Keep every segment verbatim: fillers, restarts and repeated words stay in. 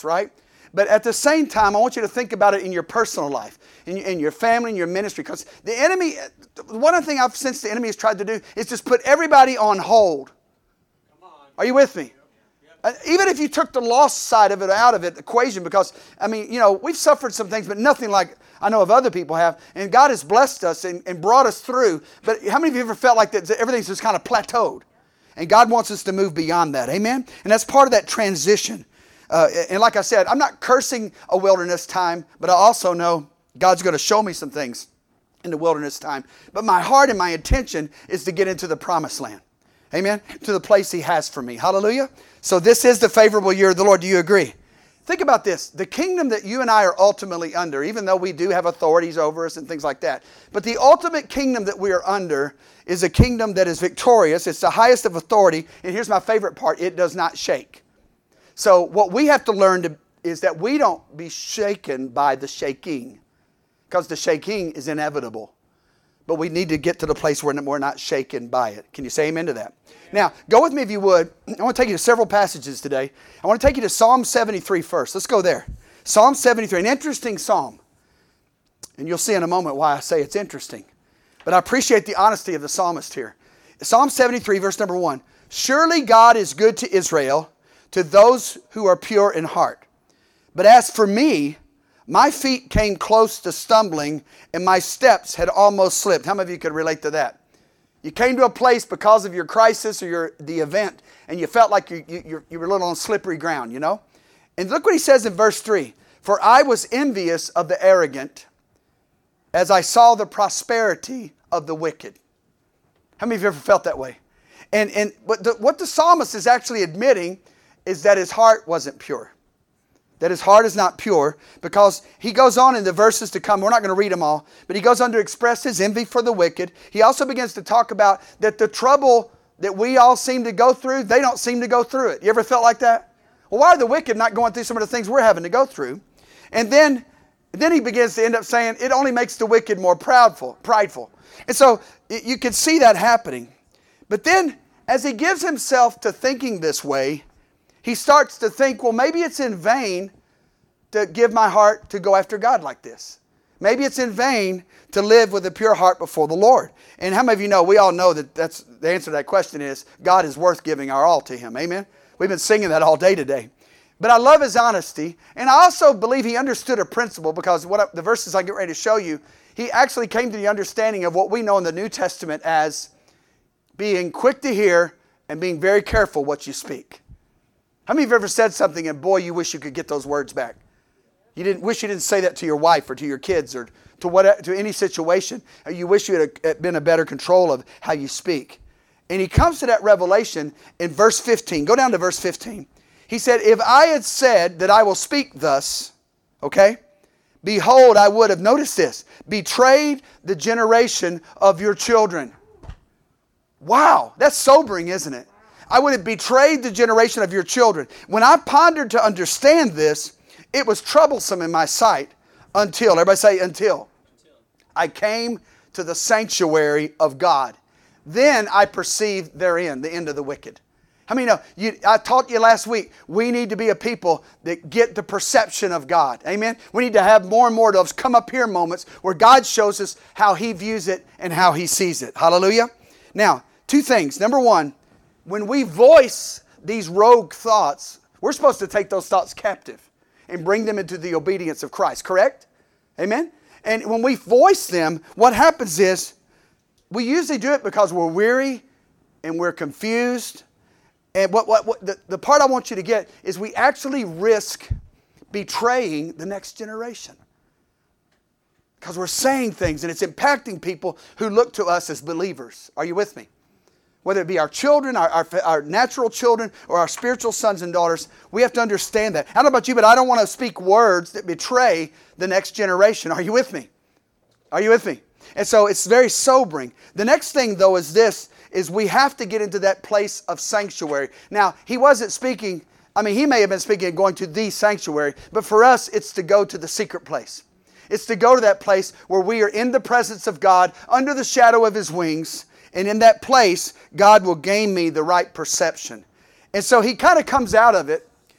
right? But at the same time, I want you to think about it in your personal life, in your, in your family, in your ministry. Because the enemy, one thing I've sensed the enemy has tried to do is just put everybody on hold. Are you with me? Uh, even if you took the loss side of it out of it, the equation, because, I mean, you know, we've suffered some things, but nothing like I know of other people have. And God has blessed us and, and brought us through. But how many of you ever felt like that everything's just kind of plateaued? And God wants us to move beyond that. Amen? And that's part of that transition. Uh, and like I said, I'm not cursing a wilderness time, but I also know God's going to show me some things in the wilderness time. But my heart and my intention is to get into the promised land. Amen? To the place He has for me. Hallelujah? So this is the favorable year of the Lord. Do you agree? Think about this. The kingdom that you and I are ultimately under, even though we do have authorities over us and things like that, but the ultimate kingdom that we are under is a kingdom that is victorious. It's the highest of authority. And here's my favorite part. It does not shake. So what we have to learn to, is that we don't be shaken by the shaking, because the shaking is inevitable. But we need to get to the place where we're not shaken by it. Can you say amen to that? Now, go with me if you would. I want to take you to several passages today. I want to take you to Psalm seventy-three first. Let's go there. Psalm seventy-three, an interesting psalm. And you'll see in a moment why I say it's interesting. But I appreciate the honesty of the psalmist here. Psalm seventy-three, verse number one. Surely God is good to Israel, to those who are pure in heart. But as for me, my feet came close to stumbling, and my steps had almost slipped. How many of you could relate to that? You came to a place because of your crisis or your the event, and you felt like you, you, you were a little on slippery ground, you know? And look what he says in verse three. For I was envious of the arrogant as I saw the prosperity of the wicked. How many of you ever felt that way? And, and what, the, what the psalmist is actually admitting is that his heart wasn't pure. That his heart is not pure, because he goes on in the verses to come. We're not going to read them all, but he goes on to express his envy for the wicked. He also begins to talk about that the trouble that we all seem to go through, they don't seem to go through it. You ever felt like that? Well, why are the wicked not going through some of the things we're having to go through? And then, then he begins to end up saying it only makes the wicked more proudful, prideful. And so you can see that happening. But then as he gives himself to thinking this way, he starts to think, well, maybe it's in vain to give my heart to go after God like this. Maybe it's in vain to live with a pure heart before the Lord. And how many of you know, we all know that that's, the answer to that question is God is worth giving our all to Him. Amen? We've been singing that all day today. But I love his honesty. And I also believe he understood a principle, because what I, the verses I get ready to show you, he actually came to the understanding of what we know in the New Testament as being quick to hear and being very careful what you speak. How many of you have ever said something and boy, you wish you could get those words back? You didn't wish you didn't say that to your wife or to your kids or to what to any situation. You wish you had been a better control of how you speak. And he comes to that revelation in verse fifteen. Go down to verse fifteen. He said, if I had said that I will speak thus, okay, behold, I would have, noticed this, betrayed the generation of your children. Wow, that's sobering, isn't it? I would have betrayed the generation of your children. When I pondered to understand this, it was troublesome in my sight until, everybody say until, until. I came to the sanctuary of God. Then I perceived therein the end of the wicked. How many know, you, I taught you last week, we need to be a people that get the perception of God. Amen? We need to have more and more of those come up here moments where God shows us how He views it and how He sees it. Hallelujah? Now, two things. Number one, when we voice these rogue thoughts, we're supposed to take those thoughts captive and bring them into the obedience of Christ, correct? Amen? And when we voice them, what happens is, we usually do it because we're weary and we're confused. And what, what, what the, the part I want you to get is we actually risk betraying the next generation. Because we're saying things and it's impacting people who look to us as believers. Are you with me? Whether it be our children, our, our, our natural children, or our spiritual sons and daughters, we have to understand that. I don't know about you, but I don't want to speak words that betray the next generation. Are you with me? Are you with me? And so it's very sobering. The next thing, though, is this, is we have to get into that place of sanctuary. Now, he wasn't speaking, I mean, he may have been speaking of going to the sanctuary, but for us, it's to go to the secret place. It's to go to that place where we are in the presence of God, under the shadow of His wings, and in that place, God will gain me the right perception. And so he kind of comes out of it,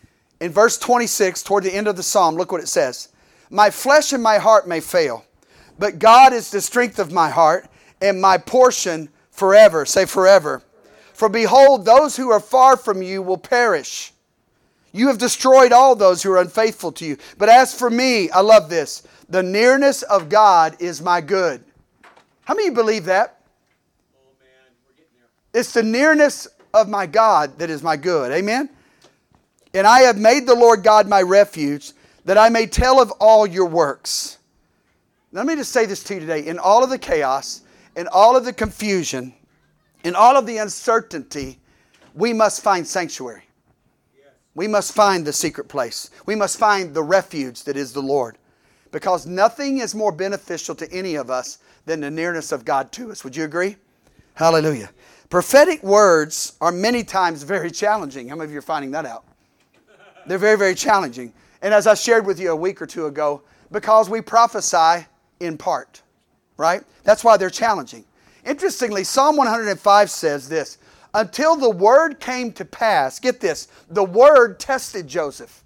In verse twenty-six, toward the end of the psalm, look what it says. My flesh and my heart may fail, but God is the strength of my heart and my portion forever. Say forever. For behold, those who are far from you will perish. You have destroyed all those who are unfaithful to you. But as for me, I love this. The nearness of God is my good. How many of you believe that? Oh man, we're getting there. It's the nearness of my God that is my good. Amen? And I have made the Lord God my refuge, that I may tell of all your works. Let me just say this to you today. In all of the chaos, in all of the confusion, in all of the uncertainty, we must find sanctuary. Yes. We must find the secret place. We must find the refuge that is the Lord. Because nothing is more beneficial to any of us than the nearness of God to us. Would you agree? Hallelujah. Prophetic words are many times very challenging. How many of you are finding that out? They're very, very challenging. And as I shared with you a week or two ago, because we prophesy in part, right? That's why they're challenging. Interestingly, Psalm one hundred five says this, until the word came to pass, get this, the word tested Joseph.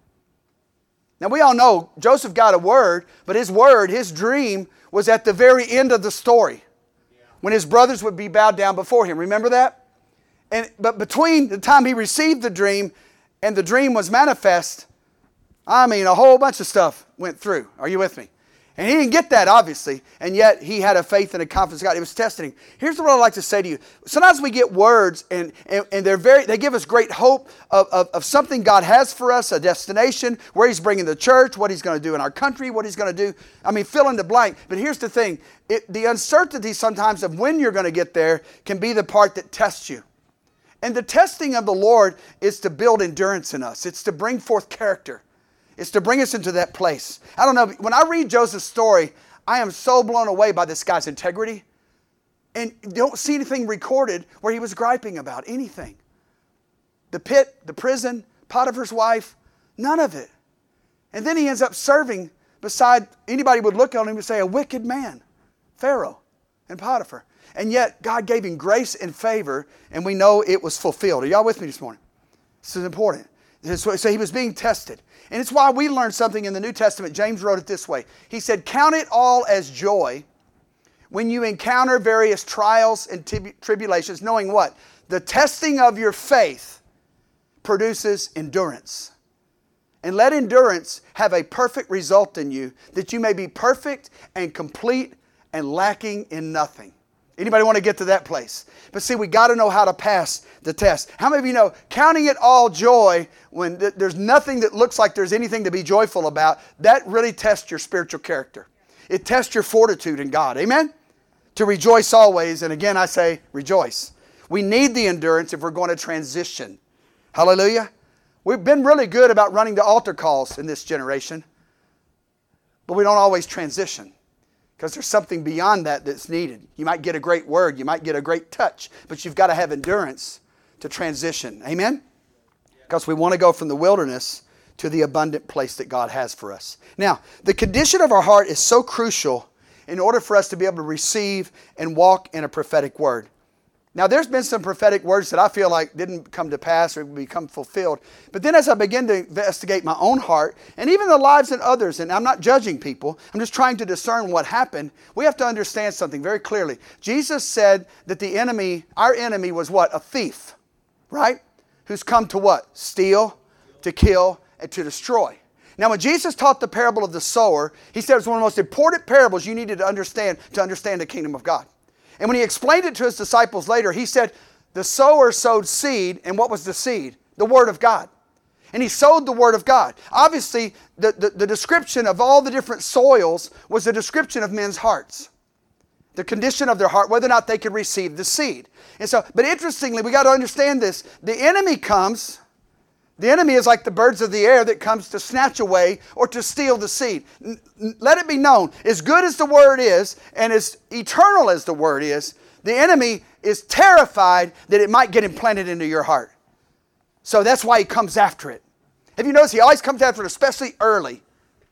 Now we all know Joseph got a word, but his word, his dream, was at the very end of the story. When his brothers would be bowed down before him. Remember that? And but between the time he received the dream and the dream was manifest, I mean, a whole bunch of stuff went through. Are you with me? And he didn't get that, obviously, and yet he had a faith and a confidence in God. It was testing. Here's what I'd like to say to you. Sometimes we get words, and, and, and they're very, they give us great hope of, of, of something God has for us, a destination, where He's bringing the church, what He's going to do in our country, what He's going to do. I mean, fill in the blank. But here's the thing. It, the uncertainty sometimes of when you're going to get there can be the part that tests you. And the testing of the Lord is to build endurance in us. It's to bring forth character. It's to bring us into that place. I don't know, when I read Joseph's story, I am so blown away by this guy's integrity. And you don't see anything recorded where he was griping about anything. The pit, the prison, Potiphar's wife, none of it. And then he ends up serving beside, anybody would look on him and say, a wicked man, Pharaoh and Potiphar. And yet God gave him grace and favor, and we know it was fulfilled. Are y'all with me this morning? This is important. So he was being tested. And it's why we learn something in the New Testament. James wrote it this way. He said, count it all as joy when you encounter various trials and tribulations, knowing what? The testing of your faith produces endurance. And let endurance have a perfect result in you, that you may be perfect and complete and lacking in nothing. Anybody want to get to that place? But see, we got to know how to pass the test. How many of you know counting it all joy when th- there's nothing that looks like there's anything to be joyful about, that really tests your spiritual character. It tests your fortitude in God. Amen? To rejoice always. And again, I say rejoice. We need the endurance if we're going to transition. Hallelujah. We've been really good about running the altar calls in this generation, but we don't always transition. Because there's something beyond that that's needed. You might get a great word. You might get a great touch. But you've got to have endurance to transition. Amen? Because we want to go from the wilderness to the abundant place that God has for us. Now, the condition of our heart is so crucial in order for us to be able to receive and walk in a prophetic word. Now, there's been some prophetic words that I feel like didn't come to pass or become fulfilled. But then as I begin to investigate my own heart and even the lives of others, and I'm not judging people, I'm just trying to discern what happened, we have to understand something very clearly. Jesus said that the enemy, our enemy was what? A thief, right? Who's come to what? Steal, to kill, and to destroy. Now, when Jesus taught the parable of the sower, He said it was one of the most important parables you needed to understand to understand the kingdom of God. And when He explained it to His disciples later, He said, the sower sowed seed, and what was the seed? The Word of God. And he sowed the Word of God. Obviously, the, the, the description of all the different soils was a description of men's hearts. The condition of their heart, whether or not they could receive the seed. And so, but interestingly, we got to understand this. The enemy comes, the enemy is like the birds of the air that comes to snatch away or to steal the seed. Let it be known, as good as the Word is and as eternal as the Word is, the enemy is terrified that it might get implanted into your heart. So that's why he comes after it. Have you noticed he always comes after it, especially early,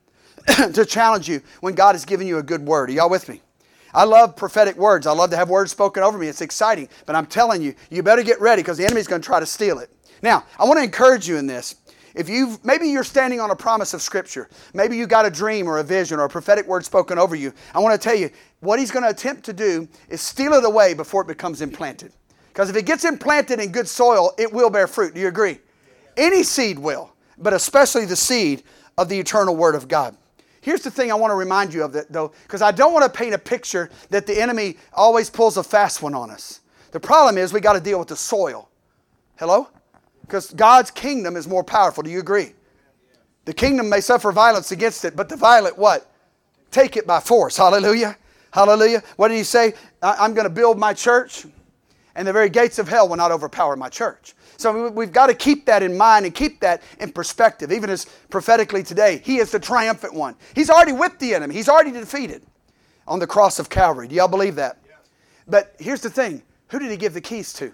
to challenge you when God has given you a good word. Are y'all with me? I love prophetic words. I love to have words spoken over me. It's exciting. But I'm telling you, you better get ready because the enemy's going to try to steal it. Now, I want to encourage you in this. If you've, maybe you're standing on a promise of Scripture. Maybe you got a dream or a vision or a prophetic word spoken over you. I want to tell you, what he's going to attempt to do is steal it away before it becomes implanted. Because if it gets implanted in good soil, it will bear fruit. Do you agree? Any seed will, but especially the seed of the eternal Word of God. Here's the thing I want to remind you of, that, though, because I don't want to paint a picture that the enemy always pulls a fast one on us. The problem is we got to deal with the soil. Hello? Because God's kingdom is more powerful. Do you agree? The kingdom may suffer violence against it, but the violent what? Take it by force. Hallelujah. Hallelujah. What did he say? I'm going to build my church, and the very gates of hell will not overpower my church. So we've got to keep that in mind and keep that in perspective. Even as prophetically today, he is the triumphant one. He's already with the enemy. He's already defeated on the cross of Calvary. Do y'all believe that? But here's the thing. Who did he give the keys to?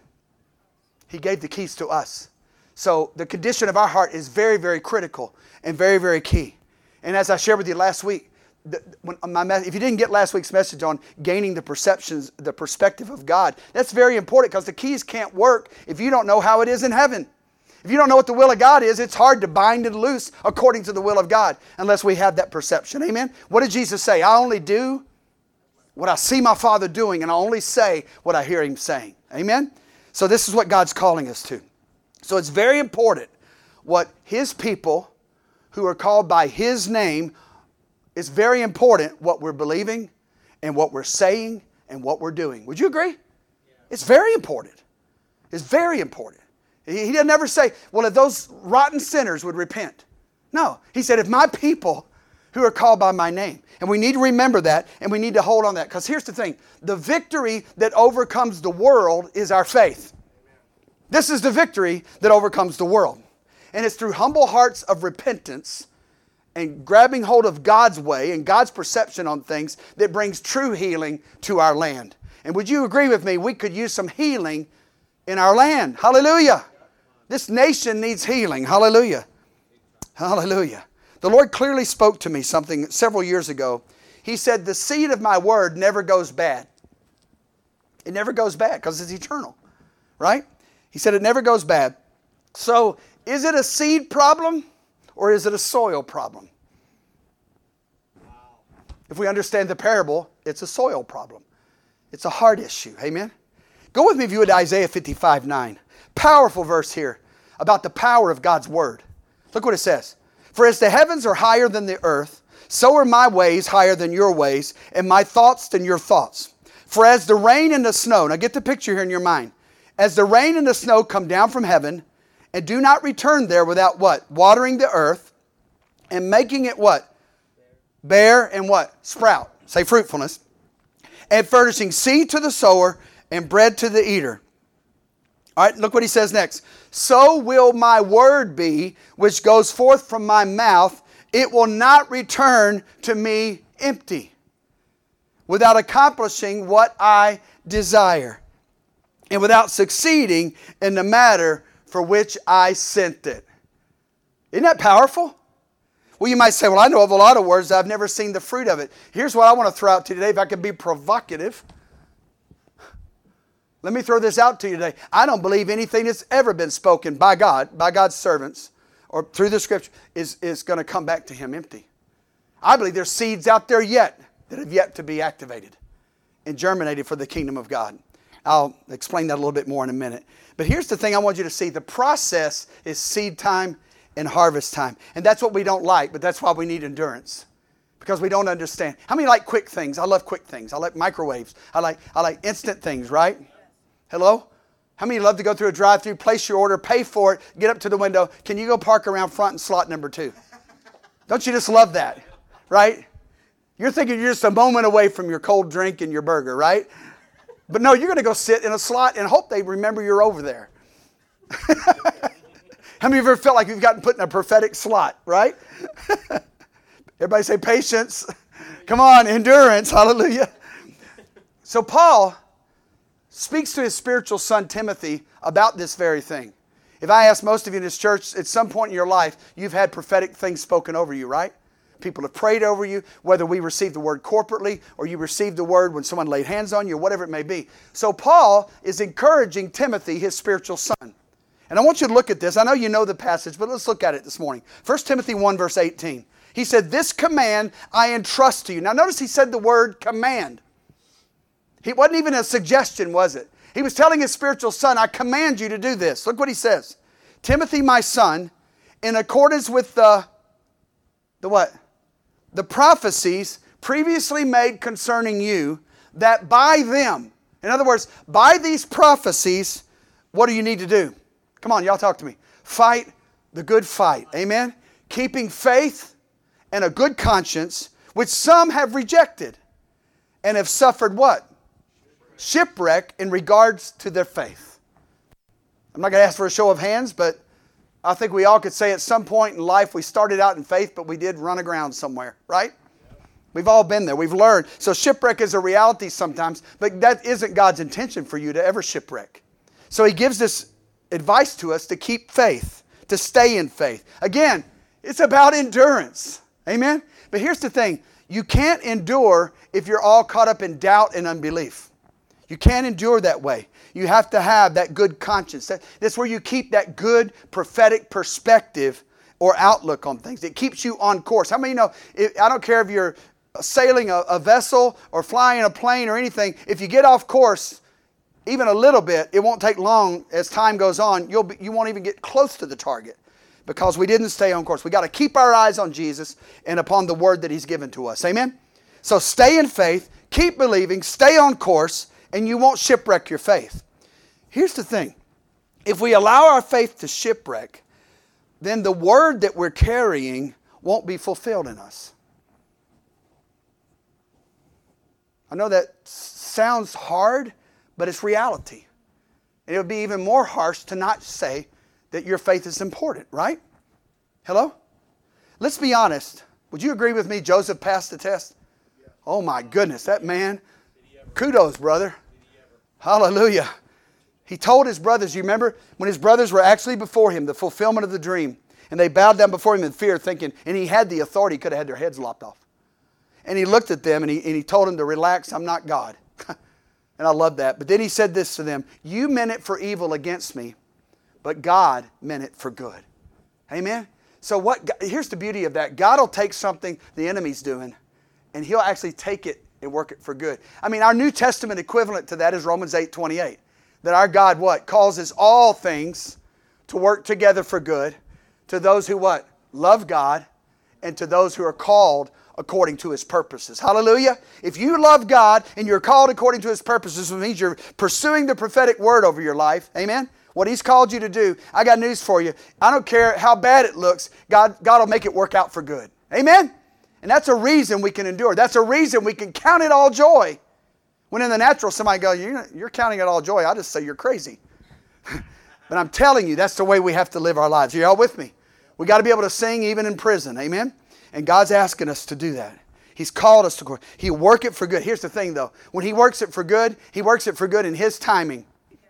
He gave the keys to us. So the condition of our heart is very, very critical and very, very key. And as I shared with you last week, the, when my, if you didn't get last week's message on gaining the perceptions, the perspective of God, that's very important, because the keys can't work if you don't know how it is in heaven. If you don't know what the will of God is, it's hard to bind and loose according to the will of God unless we have that perception. Amen? What did Jesus say? I only do what I see my Father doing, and I only say what I hear Him saying. Amen? So this is what God's calling us to. So it's very important what His people who are called by His name, it's very important what we're believing and what we're saying and what we're doing. Would you agree? Yeah. It's very important. It's very important. He, he didn't ever say, well, if those rotten sinners would repent. No. He said, if my people who are called by my name. And we need to remember that, and we need to hold on that. Because here's the thing. The victory that overcomes the world is our faith. This is the victory that overcomes the world. And it's through humble hearts of repentance and grabbing hold of God's way and God's perception on things that brings true healing to our land. And would you agree with me? We could use some healing in our land. Hallelujah. This nation needs healing. Hallelujah. Hallelujah. The Lord clearly spoke to me something several years ago. He said, the seed of my word never goes bad. It never goes bad because it's eternal. Right? He said it never goes bad. So, is it a seed problem or is it a soil problem? Wow. If we understand the parable, it's a soil problem. It's a heart issue. Amen? Go with me if you would to Isaiah fifty-five nine. Powerful verse here about the power of God's word. Look what it says. For as the heavens are higher than the earth, so are my ways higher than your ways, and my thoughts than your thoughts. For as the rain and the snow, now get the picture here in your mind. As the rain and the snow come down from heaven and do not return there without what? Watering the earth and making it what? Bear and what? Sprout. Say fruitfulness. And furnishing seed to the sower and bread to the eater. All right, look what he says next. So will my word be which goes forth from my mouth. It will not return to me empty, without accomplishing what I desire, and without succeeding in the matter for which I sent it. Isn't that powerful? Well, you might say, well, I know of a lot of words. I've never seen the fruit of it. Here's what I want to throw out to you today, if I could be provocative. Let me throw this out to you today. I don't believe anything that's ever been spoken by God, by God's servants, or through the Scripture, is, is going to come back to Him empty. I believe there's seeds out there yet that have yet to be activated and germinated for the kingdom of God. I'll explain that a little bit more in a minute. But here's the thing I want you to see. The process is seed time and harvest time. And that's what we don't like, but that's why we need endurance. Because we don't understand. How many like quick things? I love quick things. I like microwaves. I like I like instant things, right? Hello? How many love to go through a drive-thru, place your order, pay for it, get up to the window? Can you go park around front in slot number two? Don't you just love that? Right? You're thinking you're just a moment away from your cold drink and your burger, right? But no, you're going to go sit in a slot and hope they remember you're over there. How many of you ever felt like you've gotten put in a prophetic slot, right? Everybody say patience. Come on, endurance. Hallelujah. So Paul speaks to his spiritual son Timothy about this very thing. If I ask most of you in this church, at some point in your life, you've had prophetic things spoken over you, right? People have prayed over you, whether we received the word corporately or you received the word when someone laid hands on you or whatever it may be. So Paul is encouraging Timothy, his spiritual son. And I want you to look at this. I know you know the passage, but let's look at it this morning. First Timothy one, verse eighteen. He said, this command I entrust to you. Now notice he said the word command. It wasn't even a suggestion, was it? He was telling his spiritual son, I command you to do this. Look what he says. Timothy, my son, in accordance with the, the what? The prophecies previously made concerning you, that by them, in other words, by these prophecies, what do you need to do? Come on, y'all talk to me. Fight the good fight. Amen? Keeping faith and a good conscience, which some have rejected and have suffered what? Shipwreck in regards to their faith. I'm not going to ask for a show of hands, but I think we all could say at some point in life we started out in faith, but we did run aground somewhere, right? We've all been there. We've learned. So shipwreck is a reality sometimes, but that isn't God's intention for you to ever shipwreck. So He gives this advice to us to keep faith, to stay in faith. Again, it's about endurance. Amen? But here's the thing. You can't endure if you're all caught up in doubt and unbelief. You can't endure that way. You have to have that good conscience. That, that's where you keep that good prophetic perspective or outlook on things. It keeps you on course. How many of you know, if, I don't care if you're sailing a, a vessel or flying a plane or anything, if you get off course, even a little bit, it won't take long as time goes on. You'll be, you won't even get close to the target because we didn't stay on course. We got to keep our eyes on Jesus and upon the word that He's given to us. Amen? So stay in faith, keep believing, stay on course, and you won't shipwreck your faith. Here's the thing. If we allow our faith to shipwreck, then the word that we're carrying won't be fulfilled in us. I know that sounds hard, but it's reality. And it would be even more harsh to not say that your faith is important, right? Hello? Let's be honest. Would you agree with me Joseph passed the test? Oh my goodness, that man, kudos, brother. Hallelujah. He told his brothers, you remember when his brothers were actually before him, the fulfillment of the dream, and they bowed down before him in fear, thinking, and he had the authority, he could have had their heads lopped off. And he looked at them and he, and he told them to relax, I'm not God. And I love that. But then he said this to them, you meant it for evil against me, but God meant it for good. Amen? So what? Here's the beauty of that. God will take something the enemy's doing, and He'll actually take it and work it for good. I mean, our New Testament equivalent to that is Romans eight twenty-eight. That our God, what? Causes all things to work together for good to those who, what? Love God, and to those who are called according to His purposes. Hallelujah. If you love God and you're called according to His purposes, it means you're pursuing the prophetic word over your life. Amen. What He's called you to do, I got news for you. I don't care how bad it looks, God, God will make it work out for good. Amen? And that's a reason we can endure. That's a reason we can count it all joy. When in the natural, somebody goes, you're, you're counting it all joy. I just say you're crazy. But I'm telling you, that's the way we have to live our lives. Are you all with me? We got to be able to sing even in prison. Amen? And God's asking us to do that. He's called us to, He'll work it for good. Here's the thing though. When He works it for good, He works it for good in His timing.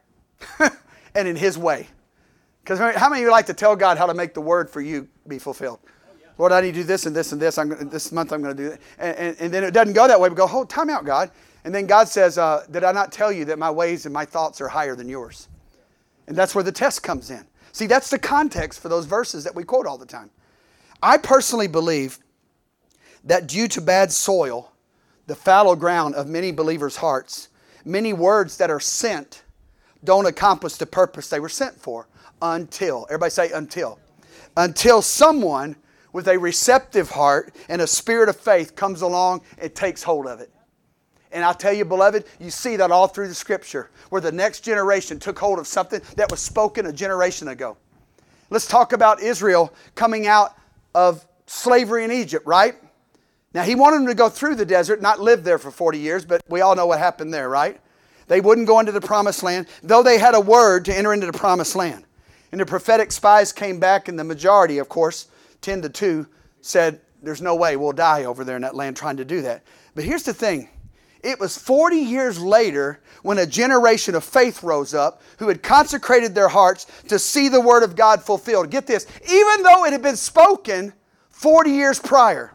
And in His way. Because how many of you like to tell God how to make the word for you be fulfilled? Oh, yeah. Lord, I need to do this and this and this. I'm gonna, this month I'm going to do that. And, and, and then it doesn't go that way. We go, hold, time out, God. And then God says, uh, did I not tell you that my ways and my thoughts are higher than yours? And that's where the test comes in. See, that's the context for those verses that we quote all the time. I personally believe that due to bad soil, the fallow ground of many believers' hearts, many words that are sent don't accomplish the purpose they were sent for until, everybody say until, until someone with a receptive heart and a spirit of faith comes along and takes hold of it. And I'll tell you, beloved, you see that all through the Scripture where the next generation took hold of something that was spoken a generation ago. Let's talk about Israel coming out of slavery in Egypt, right? Now, He wanted them to go through the desert, not live there for forty years, but we all know what happened there, right? They wouldn't go into the promised land, though they had a word to enter into the promised land. And the prophetic spies came back, and the majority, of course, ten to two, said, there's no way we'll die over there in that land trying to do that. But here's the thing. It was forty years later when a generation of faith rose up who had consecrated their hearts to see the word of God fulfilled. Get this. Even though it had been spoken forty years prior,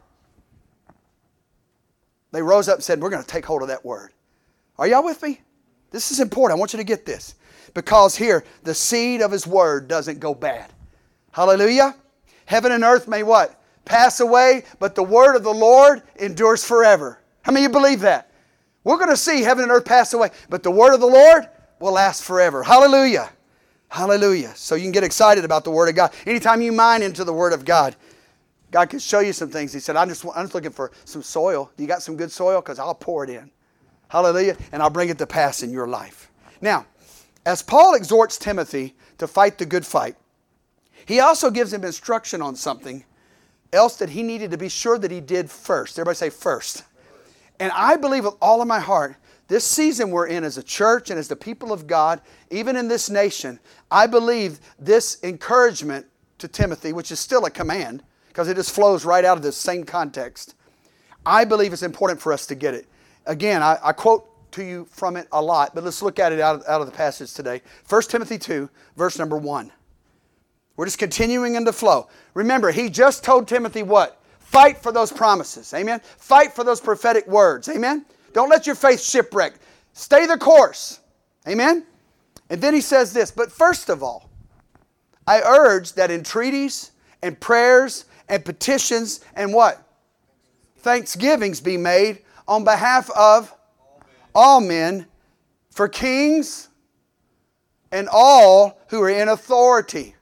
they rose up and said, we're going to take hold of that word. Are y'all with me? This is important. I want you to get this. Because here, the seed of His Word doesn't go bad. Hallelujah. Heaven and earth may what? Pass away, but the Word of the Lord endures forever. How many of you believe that? We're going to see heaven and earth pass away, but the Word of the Lord will last forever. Hallelujah. Hallelujah. So you can get excited about the Word of God. Anytime you mine into the Word of God, God can show you some things. He said, I'm just, I'm just looking for some soil. You got some good soil? Because I'll pour it in. Hallelujah. And I'll bring it to pass in your life. Now, as Paul exhorts Timothy to fight the good fight, he also gives him instruction on something else that he needed to be sure that he did first. Everybody say first. And I believe with all of my heart, this season we're in as a church and as the people of God, even in this nation, I believe this encouragement to Timothy, which is still a command, because it just flows right out of this same context. I believe it's important for us to get it. Again, I, I quote to you from it a lot, but let's look at it out of, out of the passage today. First Timothy two, verse number one. We're just continuing in the flow. Remember, he just told Timothy what? Fight for those promises. Amen? Fight for those prophetic words. Amen? Don't let your faith shipwreck. Stay the course. Amen? And then he says this, but first of all, I urge that entreaties and prayers and petitions and what? Thanksgivings be made on behalf of all men, for kings and all who are in authority.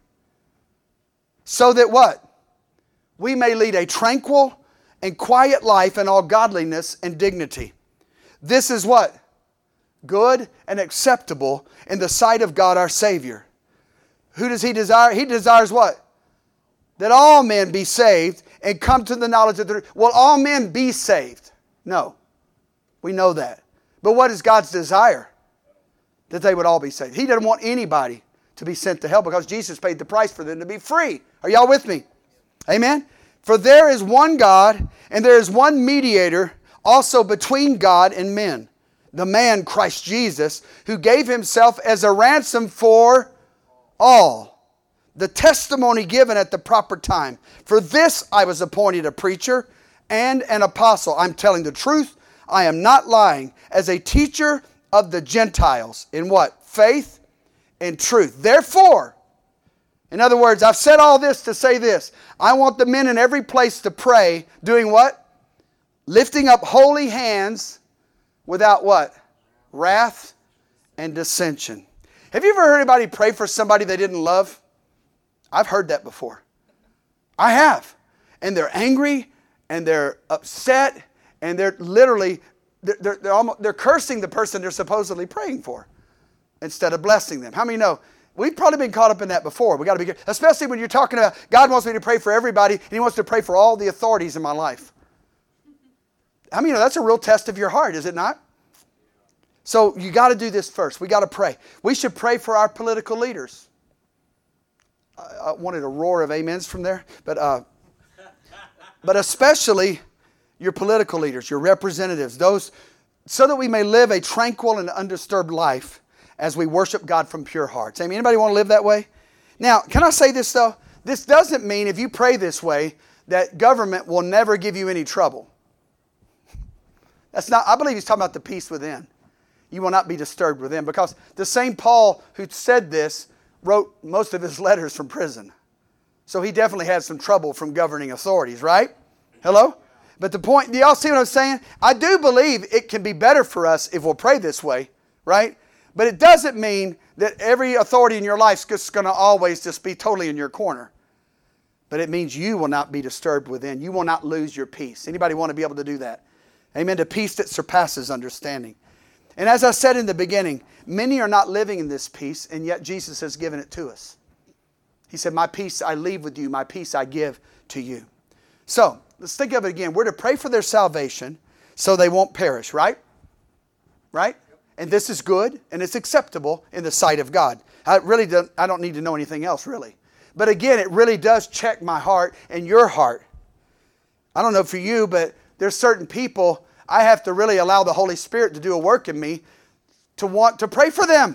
So that what? We may lead a tranquil and quiet life in all godliness and dignity. This is what? Good and acceptable in the sight of God our Savior. Who does He desire? He desires what? That all men be saved and come to the knowledge of the truth. Will all men be saved? No. We know that. But what is God's desire? That they would all be saved. He doesn't want anybody to be sent to hell because Jesus paid the price for them to be free. Are y'all with me? Amen? For there is one God and there is one mediator also between God and men, the man Christ Jesus, who gave Himself as a ransom for all. The testimony given at the proper time. For this I was appointed a preacher and an apostle. I'm telling the truth. I am not lying. As a teacher of the Gentiles. In what? Faith and truth. Therefore, in other words, I've said all this to say this. I want the men in every place to pray, doing what? Lifting up holy hands without what? Wrath and dissension. Have you ever heard anybody pray for somebody they didn't love? I've heard that before. I have. And they're angry and they're upset and they're literally, they're, they're, they're, almost, they're cursing the person they're supposedly praying for instead of blessing them. How many know? We've probably been caught up in that before. We got to be careful. Especially when you're talking about God wants me to pray for everybody and He wants to pray for all the authorities in my life. I mean, that's a real test of your heart, is it not? So you got to do this first. We got to pray. We should pray for our political leaders. I, I wanted a roar of amens from there, but uh, but especially your political leaders, your representatives, those, so that we may live a tranquil and undisturbed life as we worship God from pure hearts. Amen. Anybody want to live that way? Now, can I say this though? This doesn't mean if you pray this way that government will never give you any trouble. That's not, I believe he's talking about the peace within. You will not be disturbed within, because the same Paul who said this wrote most of his letters from prison. So he definitely had some trouble from governing authorities, right? Hello? But the point, do y'all see what I'm saying? I do believe it can be better for us if we'll pray this way, right? But it doesn't mean that every authority in your life is just going to always just be totally in your corner. But it means you will not be disturbed within. You will not lose your peace. Anybody want to be able to do that? Amen. To peace that surpasses understanding. And as I said in the beginning, many are not living in this peace, and yet Jesus has given it to us. He said, my peace I leave with you, my peace I give to you. So, let's think of it again. We're to pray for their salvation so they won't perish, right? Right? And this is good and it's acceptable in the sight of God. I really don't, I don't need to know anything else, really. But again, it really does check my heart and your heart. I don't know for you, but there's certain people I have to really allow the Holy Spirit to do a work in me to want to pray for them.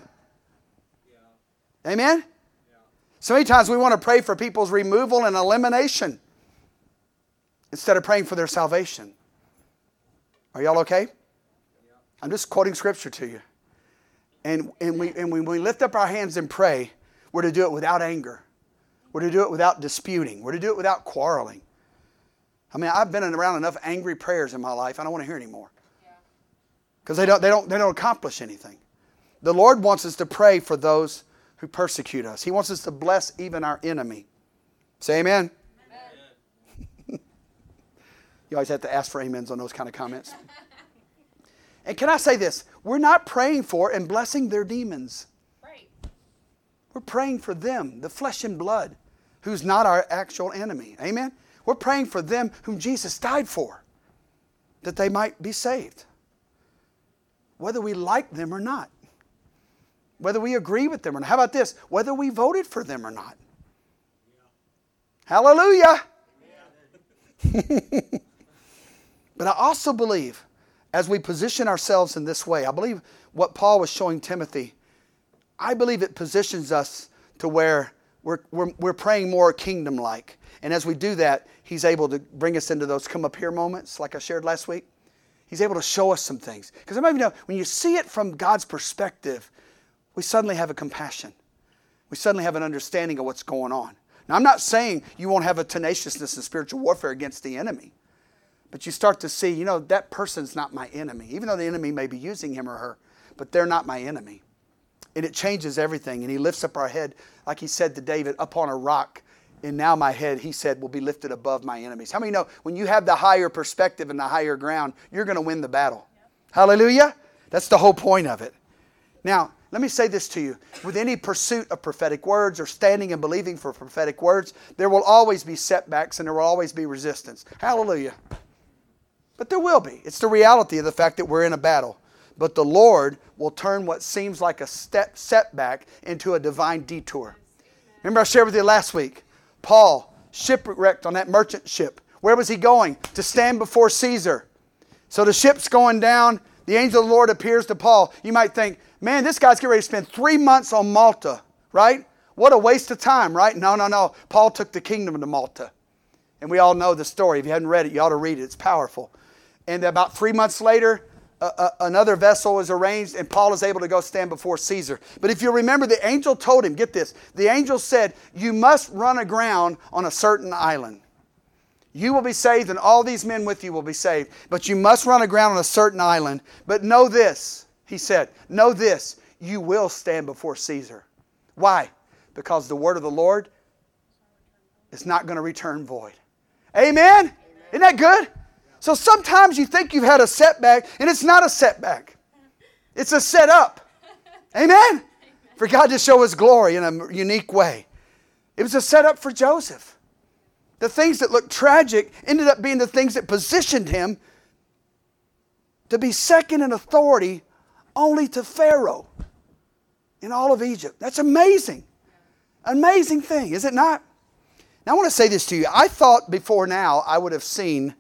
Yeah. Amen? Yeah. So many times we want to pray for people's removal and elimination instead of praying for their salvation. Are y'all okay? Yeah. I'm just quoting scripture to you. And, and, we, and when we lift up our hands and pray, we're to do it without anger. We're to do it without disputing. We're to do it without quarreling. I mean, I've been around enough angry prayers in my life. I don't want to hear any more. Because they don't, they, don't, they don't accomplish anything. The Lord wants us to pray for those who persecute us. He wants us to bless even our enemy. Say amen. Amen. You always have to ask for amens on those kind of comments. And can I say this? We're not praying for and blessing their demons. Right. We're praying for them, the flesh and blood, who's not our actual enemy. Amen? We're praying for them whom Jesus died for, that they might be saved. Whether we like them or not. Whether we agree with them or not. How about this? Whether we voted for them or not. Yeah. Hallelujah! Yeah. But I also believe, as we position ourselves in this way, I believe what Paul was showing Timothy, I believe it positions us to where we're, we're, we're praying more kingdom-like. And as we do that, he's able to bring us into those come up here moments like I shared last week. He's able to show us some things. Because I might know, when you see it from God's perspective, we suddenly have a compassion. We suddenly have an understanding of what's going on. Now, I'm not saying you won't have a tenaciousness in spiritual warfare against the enemy. But you start to see, you know, that person's not my enemy. Even though the enemy may be using him or her, but they're not my enemy. And it changes everything. And he lifts up our head, like he said to David, up on a rock. And now my head, he said, will be lifted above my enemies. How many know when you have the higher perspective and the higher ground, you're going to win the battle? Yep. Hallelujah? That's the whole point of it. Now, let me say this to you. With any pursuit of prophetic words or standing and believing for prophetic words, there will always be setbacks and there will always be resistance. Hallelujah. But there will be. It's the reality of the fact that we're in a battle. But the Lord will turn what seems like a step setback into a divine detour. Remember I shared with you last week, Paul shipwrecked on that merchant ship. Where was he going? To stand before Caesar. So the ship's going down. The angel of the Lord appears to Paul. You might think, man, this guy's getting ready to spend three months on Malta, right? What a waste of time, right? No, no, no. Paul took the kingdom to Malta. And we all know the story. If you haven't read it, you ought to read it. It's powerful. And about three months later, uh, uh, another vessel is arranged and Paul is able to go stand before Caesar. But if you remember, the angel told him, get this, the angel said, you must run aground on a certain island. You will be saved and all these men with you will be saved. But you must run aground on a certain island. But know this, he said, know this, you will stand before Caesar. Why? Because the word of the Lord is not going to return void. Amen? Amen. Isn't that good? So sometimes you think you've had a setback, and it's not a setback. It's a setup. Amen? Amen? For God to show His glory in a unique way. It was a setup for Joseph. The things that looked tragic ended up being the things that positioned him to be second in authority only to Pharaoh in all of Egypt. That's amazing. Amazing thing, is it not? Now I want to say this to you. I thought before now I would have seen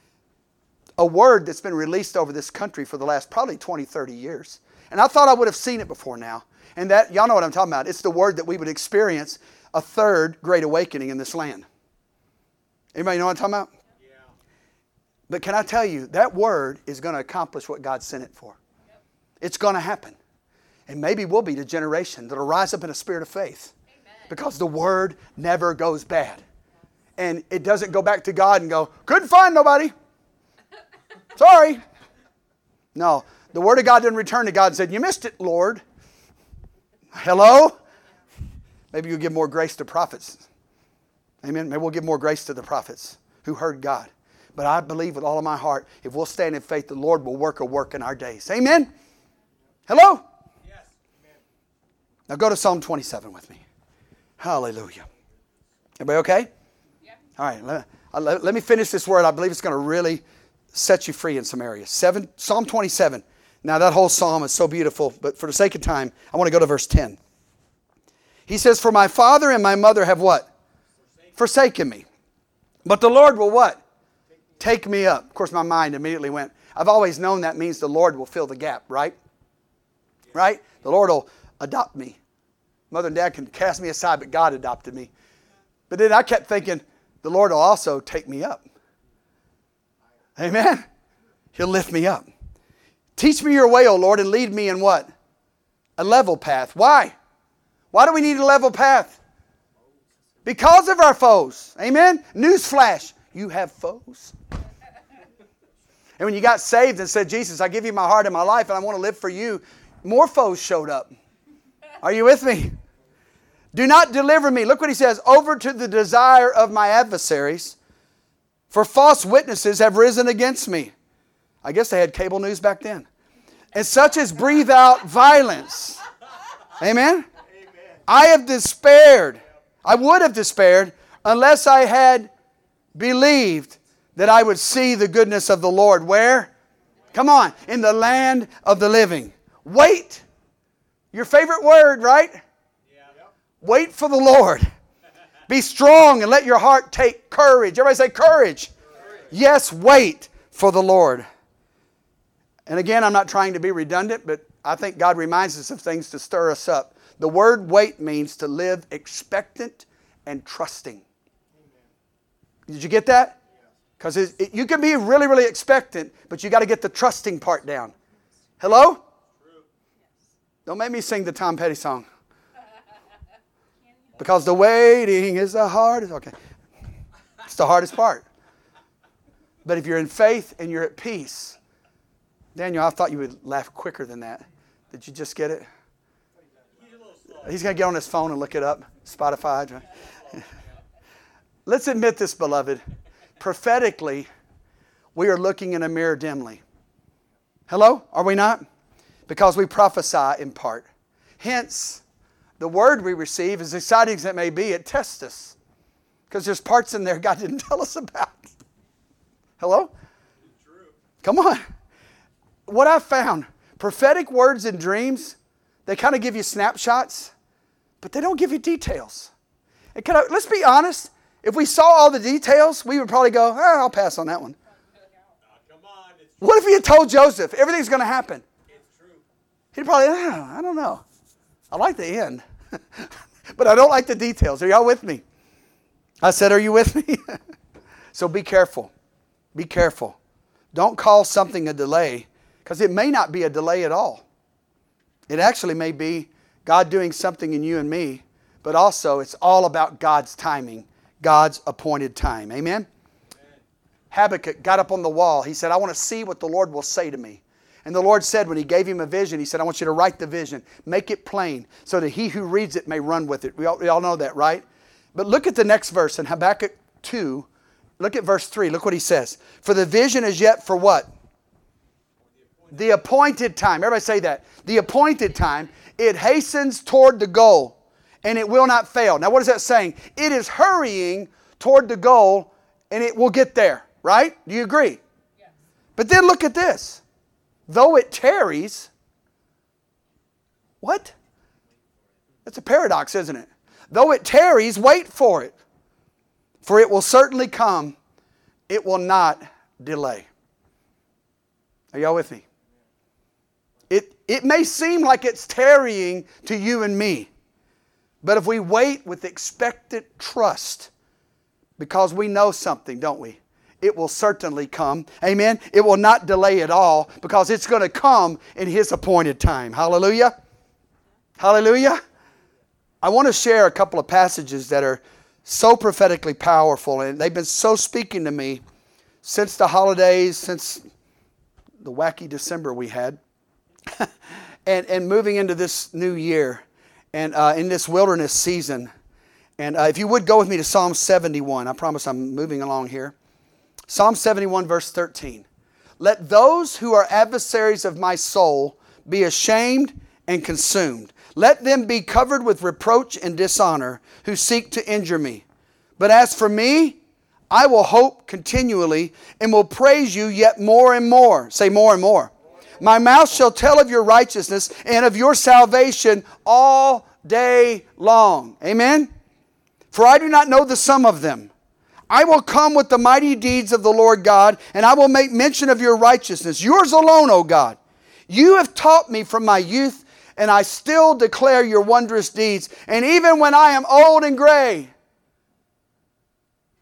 a word that's been released over this country for the last probably twenty, thirty years. And I thought I would have seen it before now. And that, y'all know what I'm talking about. It's the word that we would experience a third great awakening in this land. Anybody know what I'm talking about? Yeah. But can I tell you, that word is going to accomplish what God sent it for. Yep. It's going to happen. And maybe we'll be the generation that will rise up in a spirit of faith. Amen. Because the word never goes bad. And it doesn't go back to God and go, couldn't find nobody. Sorry. No, the word of God didn't return to God and said, you missed it, Lord. Hello? Maybe you'll give more grace to prophets. Amen. Maybe we'll give more grace to the prophets who heard God. But I believe with all of my heart, if we'll stand in faith, the Lord will work a work in our days. Amen? Hello? Yes. Amen. Now go to Psalm twenty-seven with me. Hallelujah. Everybody okay? Yeah. All right. Let, let, let me finish this word. I believe it's going to really set you free in some areas. Seven, Psalm twenty-seven. Now that whole psalm is so beautiful, but for the sake of time, I want to go to verse ten. He says, for my father and my mother have what? Forsaken me. But the Lord will what? Take me up. Of course, my mind immediately went, I've always known that means the Lord will fill the gap, right? Right? The Lord will adopt me. Mother and dad can cast me aside, but God adopted me. But then I kept thinking, the Lord will also take me up. Amen? He'll lift me up. Teach me your way, O Lord, and lead me in what? A level path. Why? Why do we need a level path? Because of our foes. Amen? Newsflash. You have foes. And when you got saved and said, Jesus, I give you my heart and my life and I want to live for you, more foes showed up. Are you with me? Do not deliver me. Look what he says. Over to the desire of my adversaries. For false witnesses have risen against me. I guess they had cable news back then. And such as breathe out violence. Amen? Amen. I have despaired. I would have despaired unless I had believed that I would see the goodness of the Lord. Where? Come on. In the land of the living. Wait. Your favorite word, right? Yeah. Wait for the Lord. Be strong and let your heart take courage. Everybody say courage. Courage. Yes, wait for the Lord. And again, I'm not trying to be redundant, but I think God reminds us of things to stir us up. The word wait means to live expectant and trusting. Did you get that? Because it, it, you can be really, really expectant, but you got to get the trusting part down. Hello? Don't make me sing the Tom Petty song. Because the waiting is the hardest. Okay. It's the hardest part. But if you're in faith and you're at peace, Daniel, I thought you would laugh quicker than that. Did you just get it? He's going to get on his phone and look it up. Spotify. Let's admit this, beloved. Prophetically, we are looking in a mirror dimly. Hello? Are we not? Because we prophesy in part. Hence, the word we receive, as exciting as it may be, it tests us. Because there's parts in there God didn't tell us about. Hello? Come on. What I've found, prophetic words and dreams, they kind of give you snapshots, but they don't give you details. And can I, let's be honest. If we saw all the details, we would probably go, oh, I'll pass on that one. Come on, it's what if he had told Joseph everything's going to happen? It's true. He'd probably, oh, I don't know. I like the end, but I don't like the details. Are y'all with me? I said, are you with me? So be careful. Be careful. Don't call something a delay, because it may not be a delay at all. It actually may be God doing something in you and me, but also it's all about God's timing, God's appointed time. Amen? Amen? Habakkuk got up on the wall. He said, I want to see what the Lord will say to me. And the Lord said, when He gave him a vision, He said, I want you to write the vision. Make it plain so that he who reads it may run with it. We all, we all know that, right? But look at the next verse in Habakkuk two. Look at verse three. Look what he says. For the vision is yet for what? The appointed time. Everybody say that. The appointed time. It hastens toward the goal, and it will not fail. Now what is that saying? It is hurrying toward the goal, and it will get there. Right? Do you agree? Yes. But then look at this. Though it tarries, what? That's a paradox, isn't it? Though it tarries, wait for it. For it will certainly come. It will not delay. Are y'all with me? It, it may seem like it's tarrying to you and me. But if we wait with expectant trust, because we know something, don't we? It will certainly come. Amen? It will not delay at all, because it's going to come in His appointed time. Hallelujah? Hallelujah? I want to share a couple of passages that are so prophetically powerful, and they've been so speaking to me since the holidays, since the wacky December we had, and, and moving into this new year, and uh, in this wilderness season. And uh, if you would go with me to Psalm seventy-one. I promise I'm moving along here. Psalm seventy-one, verse thirteen. Let those who are adversaries of my soul be ashamed and consumed. Let them be covered with reproach and dishonor who seek to injure me. But as for me, I will hope continually and will praise you yet more and more. Say more and more. My mouth shall tell of your righteousness and of your salvation all day long. Amen? For I do not know the sum of them. I will come with the mighty deeds of the Lord God, and I will make mention of your righteousness. Yours alone, O God. You have taught me from my youth, and I still declare your wondrous deeds. And even when I am old and gray.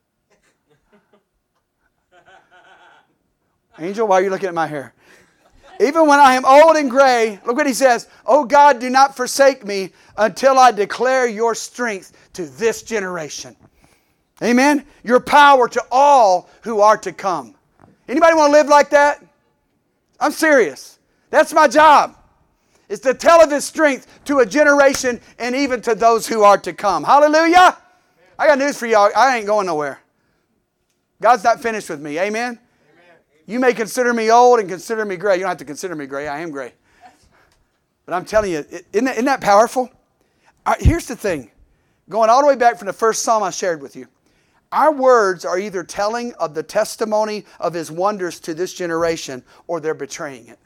Angel, why are you looking at my hair? Even when I am old and gray, look what he says. Oh God, do not forsake me until I declare your strength to this generation. Amen? Your power to all who are to come. Anybody want to live like that? I'm serious. That's my job. Is to tell of His strength to a generation and even to those who are to come. Hallelujah. I got news for y'all. I ain't going nowhere. God's not finished with me. Amen? Amen. You may consider me old and consider me gray. You don't have to consider me gray. I am gray. But I'm telling you, isn't that, isn't that powerful? All right, here's the thing. Going all the way back from the first psalm I shared with you. Our words are either telling of the testimony of His wonders to this generation or they're betraying it.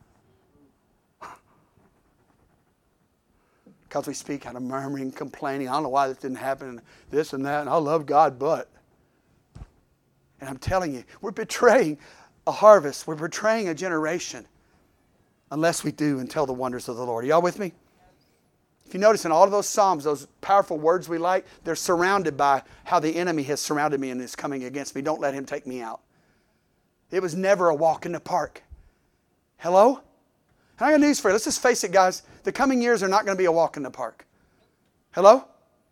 Because we speak out of murmuring, complaining. I don't know why this didn't happen, this and that, and I love God, but. And I'm telling you, we're betraying a harvest. We're betraying a generation unless we do and tell the wonders of the Lord. Are y'all with me? If you notice in all of those Psalms, those powerful words we like, they're surrounded by how the enemy has surrounded me and is coming against me. Don't let him take me out. It was never a walk in the park. Hello? And I got news for you. Let's just face it, guys. The coming years are not going to be a walk in the park. Hello?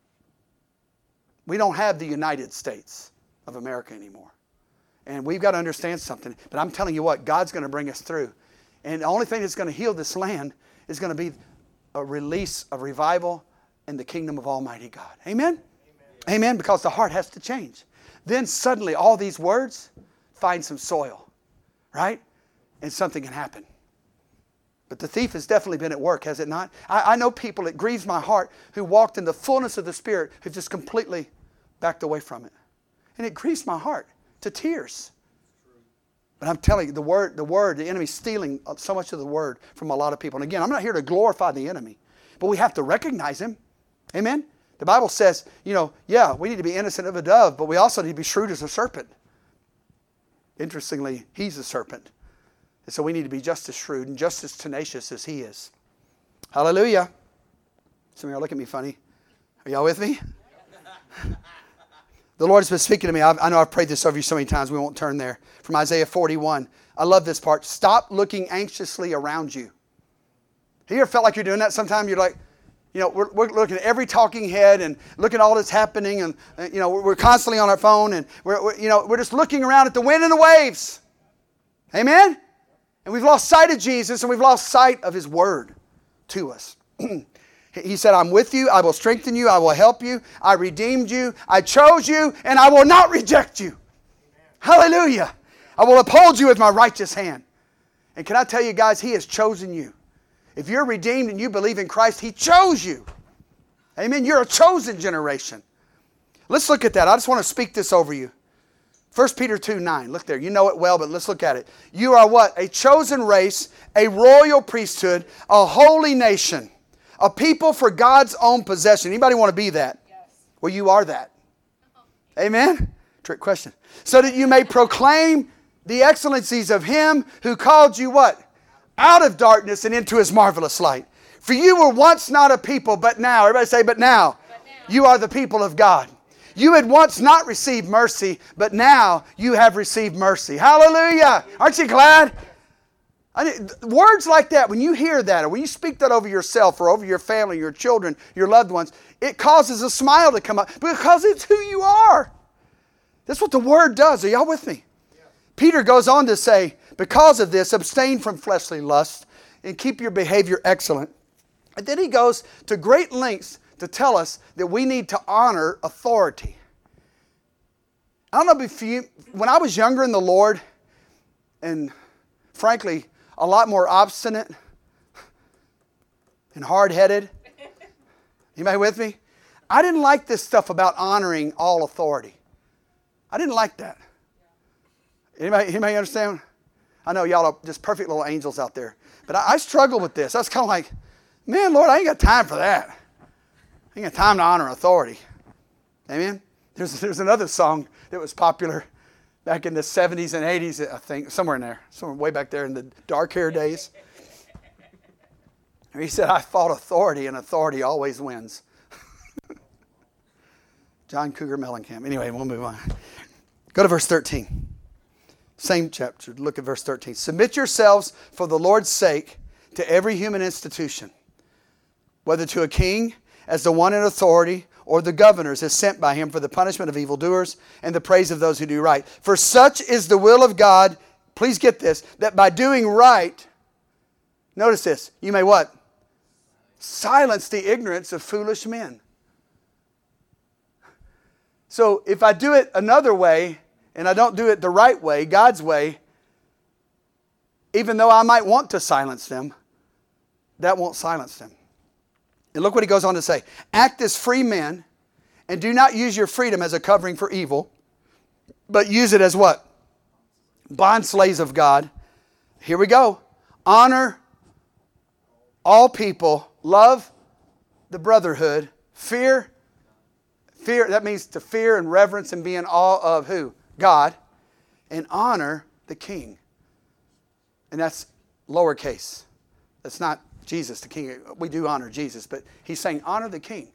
We don't have the United States of America anymore. And we've got to understand something. But I'm telling you what, God's going to bring us through. And the only thing that's going to heal this land is going to be a release of revival in the kingdom of Almighty God. Amen? Amen? Amen, because the heart has to change. Then suddenly all these words find some soil, right? And something can happen. But the thief has definitely been at work, has it not? I, I know people, it grieves my heart, who walked in the fullness of the Spirit, who've just completely backed away from it. And it grieves my heart to tears. But I'm telling you, the word, the word, the enemy's stealing so much of the word from a lot of people. And again, I'm not here to glorify the enemy, but we have to recognize him. Amen? The Bible says, you know, yeah, we need to be innocent of a dove, but we also need to be shrewd as a serpent. Interestingly, he's a serpent. And so we need to be just as shrewd and just as tenacious as he is. Hallelujah. Some of y'all look at me funny. Are y'all with me? The Lord has been speaking to me. I've, I know I've prayed this over you so many times. We won't turn there. From Isaiah forty-one. I love this part. Stop looking anxiously around you. Have you ever felt like you're doing that? Sometimes you're like, you know, we're, we're looking at every talking head and looking at all that's happening. And, uh, you know, we're, we're constantly on our phone. And, we're, we're, you know, we're just looking around at the wind and the waves. Amen? And we've lost sight of Jesus and we've lost sight of His word to us. He said, I'm with you. I will strengthen you. I will help you. I redeemed you. I chose you and I will not reject you. Amen. Hallelujah. I will uphold you with my righteous hand. And can I tell you guys, He has chosen you. If you're redeemed and you believe in Christ, He chose you. Amen. You're a chosen generation. Let's look at that. I just want to speak this over you. First Peter two nine. Look there. You know it well, but let's look at it. You are what? A chosen race, a royal priesthood, a holy nation, a people for God's own possession. Anybody want to be that? Yes. Well, you are that. Amen? Trick question. So that you may proclaim the excellencies of Him who called you what? Out of darkness and into His marvelous light. For you were once not a people, but now. Everybody say, but now. But now. You are the people of God. You had once not received mercy, but now you have received mercy. Hallelujah. Aren't you glad? I mean, words like that, when you hear that, or when you speak that over yourself or over your family, your children, your loved ones, it causes a smile to come up because it's who you are. That's what the Word does. Are y'all with me? Yeah. Peter goes on to say, because of this, abstain from fleshly lust and keep your behavior excellent. And then he goes to great lengths to tell us that we need to honor authority. I don't know if you, when I was younger in the Lord, and frankly, a lot more obstinate and hard-headed. Anybody with me? I didn't like this stuff about honoring all authority. I didn't like that. Anybody, anybody understand? I know y'all are just perfect little angels out there. But I, I struggle with this. I was kind of like, man, Lord, I ain't got time for that. I ain't got time to honor authority. Amen? There's, there's another song that was popular back in the seventies and eighties, I think, somewhere in there. Somewhere way back there in the dark hair days. He said, I fought authority, and authority always wins. John Cougar Mellencamp. Anyway, we'll move on. Go to verse thirteen. Same chapter. Look at verse thirteen. Submit yourselves for the Lord's sake to every human institution, whether to a king as the one in authority, or the governors as sent by him for the punishment of evildoers and the praise of those who do right. For such is the will of God, please get this, that by doing right, notice this, you may what? Silence the ignorance of foolish men. So if I do it another way, and I don't do it the right way, God's way, even though I might want to silence them, that won't silence them. And look what he goes on to say. Act as free men, and do not use your freedom as a covering for evil, but use it as what? Bond slaves of God. Here we go. Honor all people. Love the brotherhood. Fear. Fear, that means to fear and reverence and be in awe of who? God. And honor the king. And that's lowercase. That's not Jesus, the king. We do honor Jesus, but he's saying honor the king.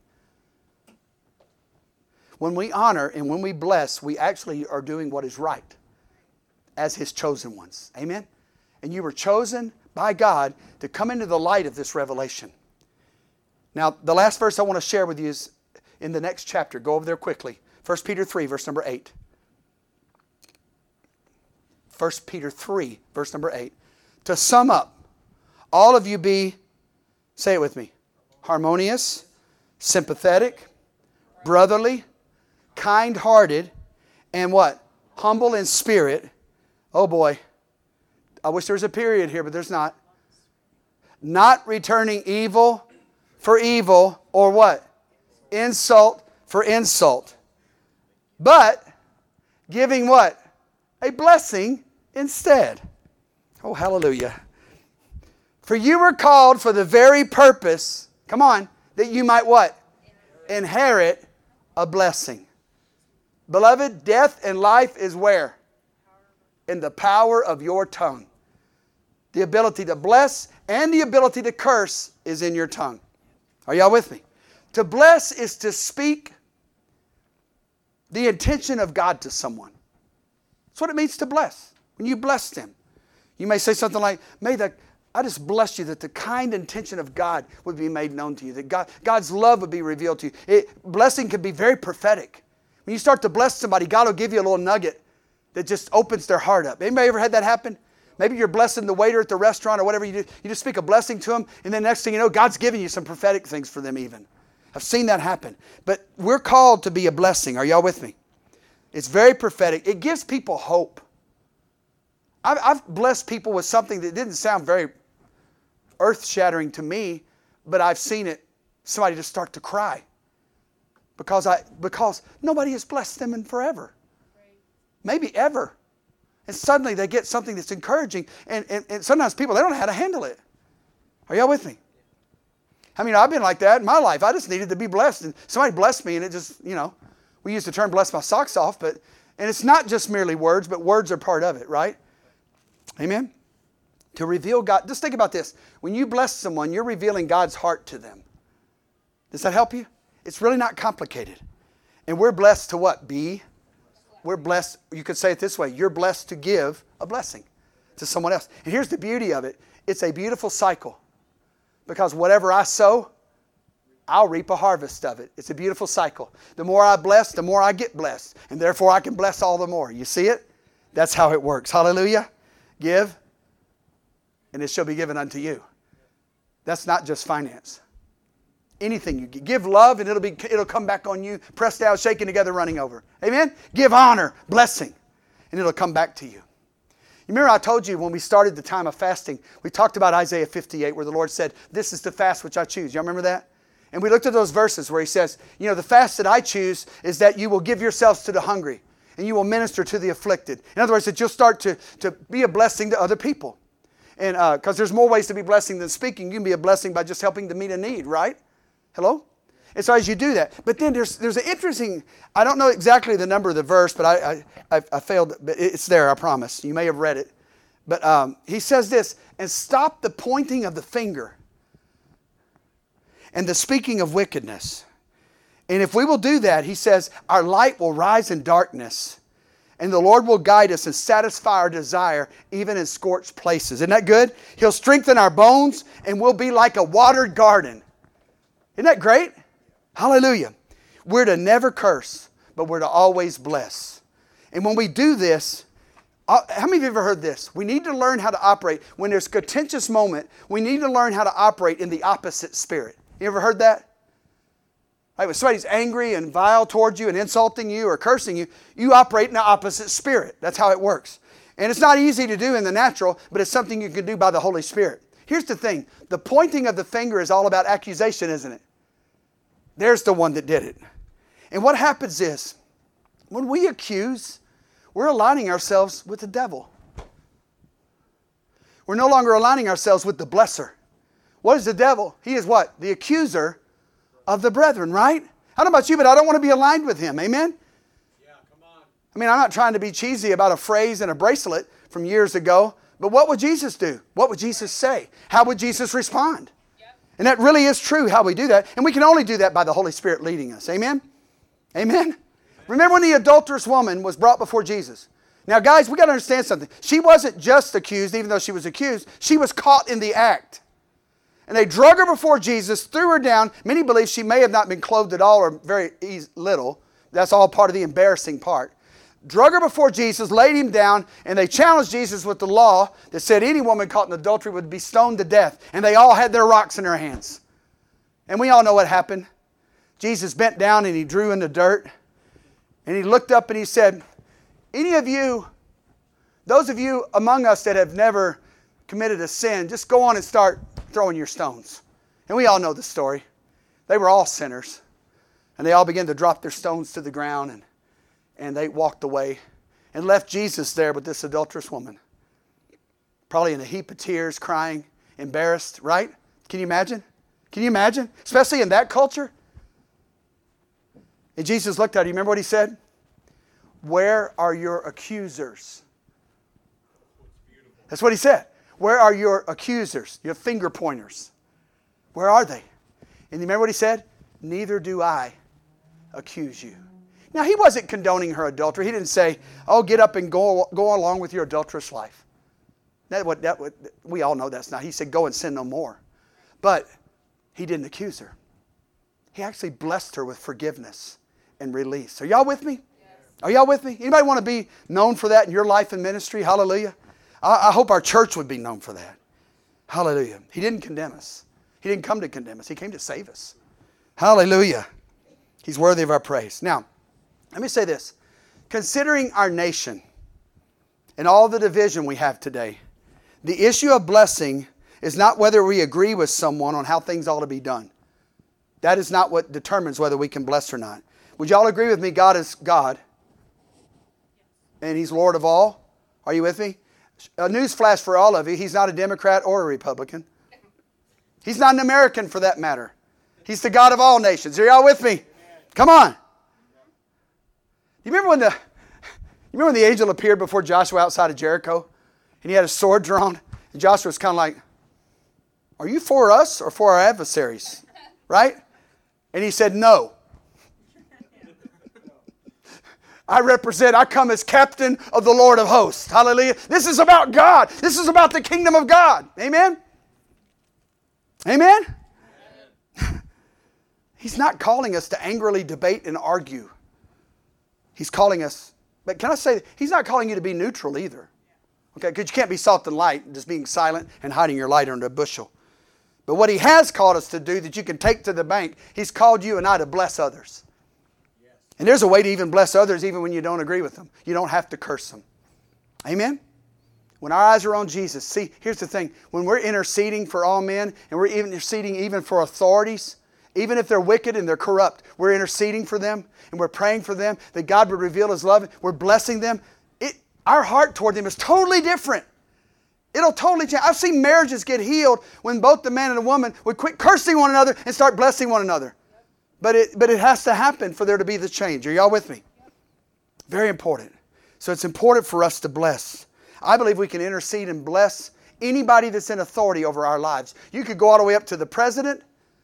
When we honor and when we bless, we actually are doing what is right as his chosen ones. Amen? And you were chosen by God to come into the light of this revelation. Now, the last verse I want to share with you is in the next chapter. Go over there quickly. First Peter three, verse number eight. First Peter three, verse number eight. To sum up, all of you be, say it with me, harmonious, sympathetic, brotherly, kind-hearted, and what? Humble in spirit. Oh boy. I wish there was a period here, but there's not. Not returning evil for evil, or what? Insult for insult. But giving what? A blessing instead. Oh, hallelujah. For you were called for the very purpose, come on, that you might what? Inherit a blessing. Beloved, death and life is where? In the power of your tongue. The ability to bless and the ability to curse is in your tongue. Are y'all with me? To bless is to speak the intention of God to someone. That's what it means to bless. When you bless them. You may say something like, may the I just bless you that the kind intention of God would be made known to you. That God, God's love would be revealed to you. It, blessing can be very prophetic. When you start to bless somebody, God will give you a little nugget that just opens their heart up. Anybody ever had that happen? Maybe you're blessing the waiter at the restaurant or whatever you do. You just speak a blessing to them, and then next thing you know, God's giving you some prophetic things for them even. I've seen that happen. But we're called to be a blessing. Are y'all with me? It's very prophetic. It gives people hope. I've, I've blessed people with something that didn't sound very earth-shattering to me, but I've seen it, somebody just start to cry. Because I because nobody has blessed them in forever. Maybe ever. And suddenly they get something that's encouraging. And, and, and sometimes people, they don't know how to handle it. Are y'all with me? I mean, I've been like that in my life. I just needed to be blessed. And somebody blessed me and it just, you know, we use the term bless my socks off. But and it's not just merely words, but words are part of it, right? Amen? To reveal God. Just think about this. When you bless someone, you're revealing God's heart to them. Does that help you? It's really not complicated. And we're blessed to what? Be. We're blessed, you could say it this way, you're blessed to give a blessing to someone else. And here's the beauty of it. It's a beautiful cycle. Because whatever I sow, I'll reap a harvest of it. It's a beautiful cycle. The more I bless, the more I get blessed. And therefore I can bless all the more. You see it? That's how it works. Hallelujah. Give, and it shall be given unto you. That's not just finance. Anything you give. Give love and it'll be it'll come back on you. Pressed down, shaken together, running over. Amen? Give honor, blessing, and it'll come back to you. You remember I told you when we started the time of fasting, we talked about Isaiah fifty-eight where the Lord said, this is the fast which I choose. Y'all remember that? And we looked at those verses where he says, you know, the fast that I choose is that you will give yourselves to the hungry and you will minister to the afflicted. In other words, that you'll start to, to be a blessing to other people. And because uh, there's more ways to be blessing than speaking. You can be a blessing by just helping to meet a need, right? Hello? And so as you do that. But then there's there's an interesting, I don't know exactly the number of the verse, but I I, I, I failed, but it's there, I promise. You may have read it. But um, he says this, and stop the pointing of the finger and the speaking of wickedness. And if we will do that, he says, our light will rise in darkness And the Lord will guide us and satisfy our desire even in scorched places. Isn't that good? He'll strengthen our bones and we'll be like a watered garden. Isn't that great? Hallelujah. We're to never curse, but we're to always bless. And when we do this, how many of you have ever heard this? We need to learn how to operate. When there's a contentious moment, we need to learn how to operate in the opposite spirit. You ever heard that? Like when somebody's angry and vile towards you and insulting you or cursing you, you operate in the opposite spirit. That's how it works. And it's not easy to do in the natural, but it's something you can do by the Holy Spirit. Here's the thing. The pointing of the finger is all about accusation, isn't it? There's the one that did it. And what happens is, when we accuse, we're aligning ourselves with the devil. We're no longer aligning ourselves with the blesser. What is the devil? He is what? The accuser of the brethren, right? I don't know about you, but I don't want to be aligned with him. Amen? Yeah, come on. I mean, I'm not trying to be cheesy about a phrase and a bracelet from years ago, but what would Jesus do? What would Jesus say? How would Jesus respond? Yep. And that really is true how we do that. And we can only do that by the Holy Spirit leading us. Amen? Amen? Amen. Remember when the adulterous woman was brought before Jesus? Now, guys, we got to understand something. She wasn't just accused, even though she was accused. She was caught in the act. And they drug her before Jesus, threw her down. Many believe she may have not been clothed at all or very little. That's all part of the embarrassing part. Drug her before Jesus, laid him down, and they challenged Jesus with the law that said any woman caught in adultery would be stoned to death. And they all had their rocks in their hands. And we all know what happened. Jesus bent down and he drew in the dirt. And he looked up and he said, any of you, those of you among us that have never committed a sin, just go on and start throwing your stones. And we all know the story. They were all sinners. And they all began to drop their stones to the ground. And, and they walked away and left Jesus there with this adulterous woman. Probably in a heap of tears, crying, embarrassed, right? Can you imagine? Can you imagine? Especially in that culture. And Jesus looked at her. You remember what he said? Where are your accusers? That's what he said. Where are your accusers, your finger pointers? Where are they? And you remember what he said? Neither do I accuse you. Now, he wasn't condoning her adultery. He didn't say, oh, get up and go, go along with your adulterous life. That what, that what, we all know that's not. He said, go and sin no more. But he didn't accuse her. He actually blessed her with forgiveness and release. Are y'all with me? Yes. Are y'all with me? Anybody want to be known for that in your life and ministry? Hallelujah. I hope our church would be known for that. Hallelujah. He didn't condemn us. He didn't come to condemn us. He came to save us. Hallelujah. He's worthy of our praise. Now, let me say this. Considering our nation and all the division we have today, the issue of blessing is not whether we agree with someone on how things ought to be done. That is not what determines whether we can bless or not. Would y'all agree with me? God is God. And He's Lord of all. Are you with me? A news flash for all of you. He's not a Democrat or a Republican. He's not an American for that matter. He's the God of all nations. Are y'all with me? Come on. You remember when the you remember when the angel appeared before Joshua outside of Jericho? And he had a sword drawn? And Joshua was kind of like, are you for us or for our adversaries? Right? And he said, no. I represent, I come as captain of the Lord of hosts. Hallelujah. This is about God. This is about the kingdom of God. Amen? Amen? Amen. He's not calling us to angrily debate and argue. He's calling us, but can I say, He's not calling you to be neutral either. Okay, because you can't be salt and light, just being silent and hiding your light under a bushel. But what He has called us to do that you can take to the bank, He's called you and I to bless others. And there's a way to even bless others even when you don't agree with them. You don't have to curse them. Amen? When our eyes are on Jesus. See, here's the thing. When we're interceding for all men and we're even interceding even for authorities, even if they're wicked and they're corrupt, we're interceding for them and we're praying for them that God would reveal His love. We're blessing them. It, our heart toward them is totally different. It'll totally change. I've seen marriages get healed when both the man and the woman would quit cursing one another and start blessing one another. But it, but it has to happen for there to be the change. Are y'all with me? Very important. So it's important for us to bless. I believe we can intercede and bless anybody that's in authority over our lives. You could go all the way up to the president,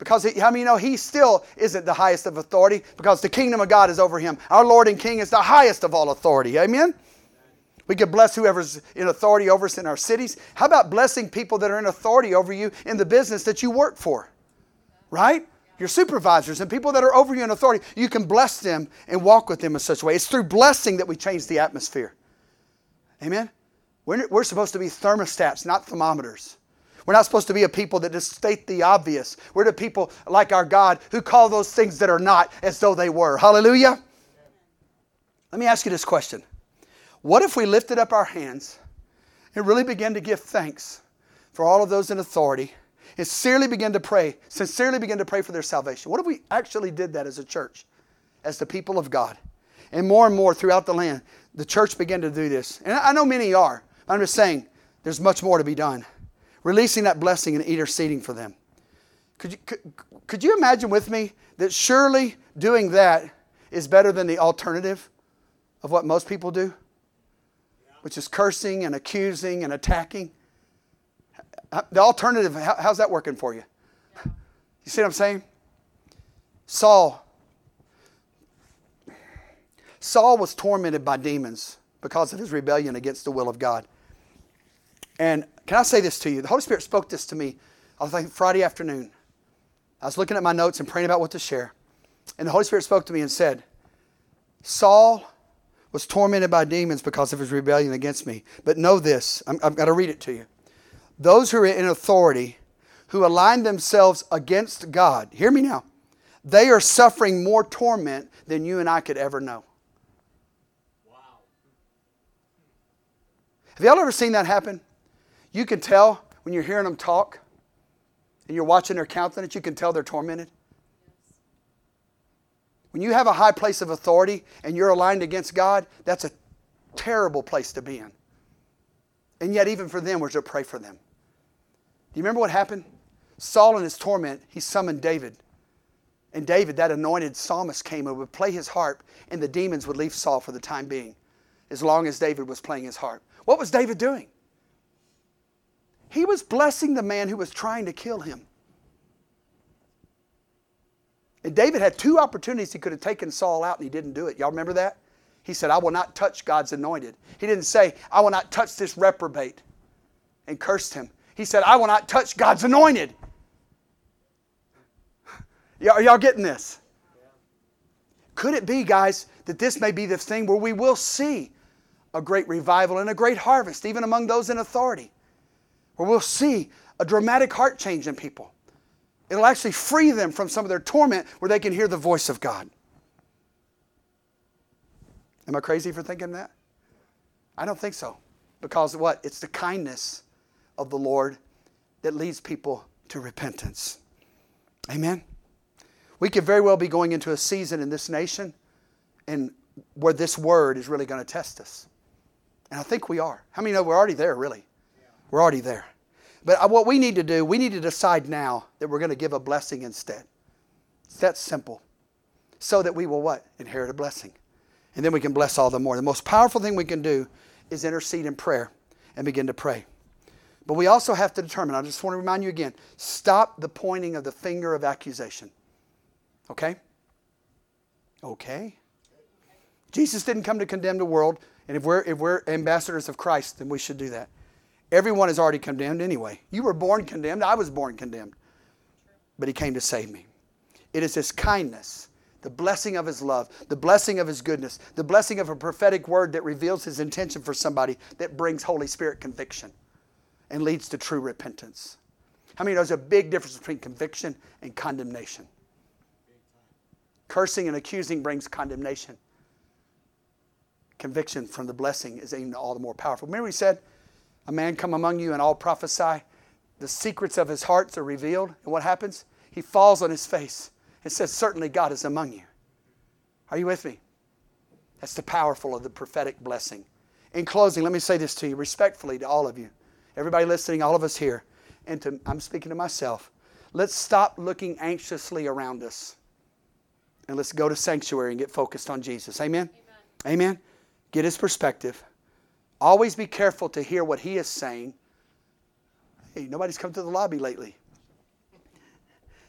Because he, how many know he still isn't the highest of authority? Because the kingdom of God is over him. Our Lord and King is the highest of all authority. Amen? We could bless whoever's in authority over us in our cities. How about blessing people that are in authority over you in the business that you work for? Right? Your supervisors and people that are over you in authority. You can bless them and walk with them in such a way. It's through blessing that we change the atmosphere. Amen? We're, we're supposed to be thermostats, not thermometers. We're not supposed to be a people that just state the obvious. We're the people like our God who call those things that are not as though they were. Hallelujah? Let me ask you this question. What if we lifted up our hands and really began to give thanks for all of those in authority and sincerely begin to pray, sincerely begin to pray for their salvation? What if we actually did that as a church, as the people of God? And more and more throughout the land, the church began to do this. And I know many are. I'm just saying there's much more to be done. Releasing that blessing and interceding for them. Could you, could, could you imagine with me that surely doing that is better than the alternative of what most people do? Which is cursing and accusing and attacking. The alternative, how, how's that working for you? You see what I'm saying? Saul. Saul was tormented by demons because of his rebellion against the will of God. And can I say this to you? The Holy Spirit spoke this to me, I think Friday afternoon. I was looking at my notes and praying about what to share. And the Holy Spirit spoke to me and said, Saul was tormented by demons because of his rebellion against me. But know this, I'm, I've got to read it to you. Those who are in authority, who align themselves against God, hear me now, they are suffering more torment than you and I could ever know. Wow. Have y'all ever seen that happen? You can tell when you're hearing them talk and you're watching their countenance, you can tell they're tormented. When you have a high place of authority and you're aligned against God, that's a terrible place to be in. And yet even for them, we're to pray for them. Do you remember what happened? Saul in his torment, he summoned David. And David, that anointed psalmist, came and would play his harp, and the demons would leave Saul for the time being, as long as David was playing his harp. What was David doing? He was blessing the man who was trying to kill him. And David had two opportunities he could have taken Saul out, and he didn't do it. Y'all remember that? He said, I will not touch God's anointed. He didn't say, I will not touch this reprobate, and cursed him. He said, I will not touch God's anointed. Are y'all getting this? Could it be, guys, that this may be the thing where we will see a great revival and a great harvest, even among those in authority? Where we'll see a dramatic heart change in people. It'll actually free them from some of their torment where they can hear the voice of God. Am I crazy for thinking that? I don't think so. Because what? It's the kindness of the Lord that leads people to repentance. Amen? We could very well be going into a season in this nation and where this word is really going to test us. And I think we are. How many know we're already there, really? We're already there. But what we need to do, we need to decide now that we're going to give a blessing instead. It's that simple. So that we will what? Inherit a blessing. And then we can bless all the more. The most powerful thing we can do is intercede in prayer and begin to pray. But we also have to determine, I just want to remind you again, stop the pointing of the finger of accusation. Okay? Okay? Jesus didn't come to condemn the world. And if we're, if we're ambassadors of Christ, then we should do that. Everyone is already condemned anyway. You were born condemned. I was born condemned. But He came to save me. It is His kindness, the blessing of His love, the blessing of His goodness, the blessing of a prophetic word that reveals His intention for somebody that brings Holy Spirit conviction and leads to true repentance. How many know there's a big difference between conviction and condemnation? Cursing and accusing brings condemnation. Conviction from the blessing is even all the more powerful. Remember He said, a man come among you and all prophesy. The secrets of his hearts are revealed. And what happens? He falls on his face and says, certainly God is among you. Are you with me? That's the powerful of the prophetic blessing. In closing, let me say this to you respectfully to all of you. Everybody listening, all of us here. And to, I'm speaking to myself. Let's stop looking anxiously around us. And let's go to sanctuary and get focused on Jesus. Amen? Amen? Amen? Get His perspective. Always be careful to hear what He is saying. Hey, nobody's come to the lobby lately.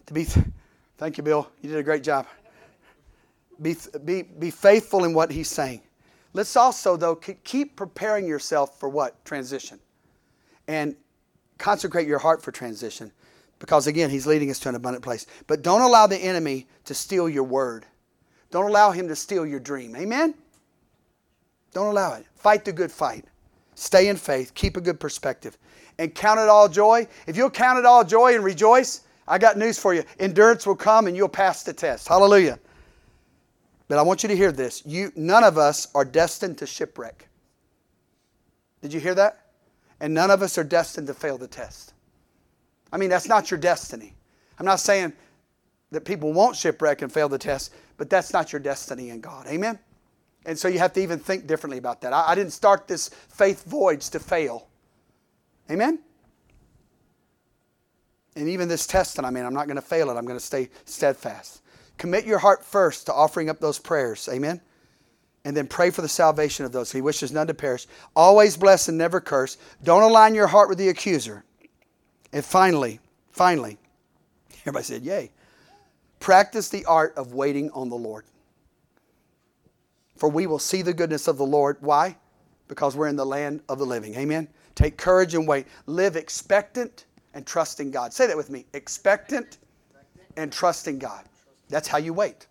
To be, thank you, Bill. You did a great job. Be, be, be faithful in what he's saying. Let's also, though, keep preparing yourself for what? Transition. And consecrate your heart for transition. Because, again, he's leading us to an abundant place. But don't allow the enemy to steal your word. Don't allow him to steal your dream. Amen? Don't allow it. Fight the good fight. Stay in faith. Keep a good perspective. And count it all joy. If you'll count it all joy and rejoice, I got news for you. Endurance will come and you'll pass the test. Hallelujah. But I want you to hear this. You, none of us are destined to shipwreck. Did you hear that? And none of us are destined to fail the test. I mean, that's not your destiny. I'm not saying that people won't shipwreck and fail the test, but that's not your destiny in God. Amen? And so you have to even think differently about that. I, I didn't start this faith voyage to fail. Amen? And even this test that I'm in, I'm not going to fail it. I'm going to stay steadfast. Commit your heart first to offering up those prayers. Amen? And then pray for the salvation of those. He wishes none to perish. Always bless and never curse. Don't align your heart with the accuser. And finally, finally, everybody said, yay. Practice the art of waiting on the Lord. For we will see the goodness of the Lord. Why? Because we're in the land of the living. Amen? Take courage and wait. Live expectant and trusting God. Say that with me. Expectant and trusting God. That's how you wait.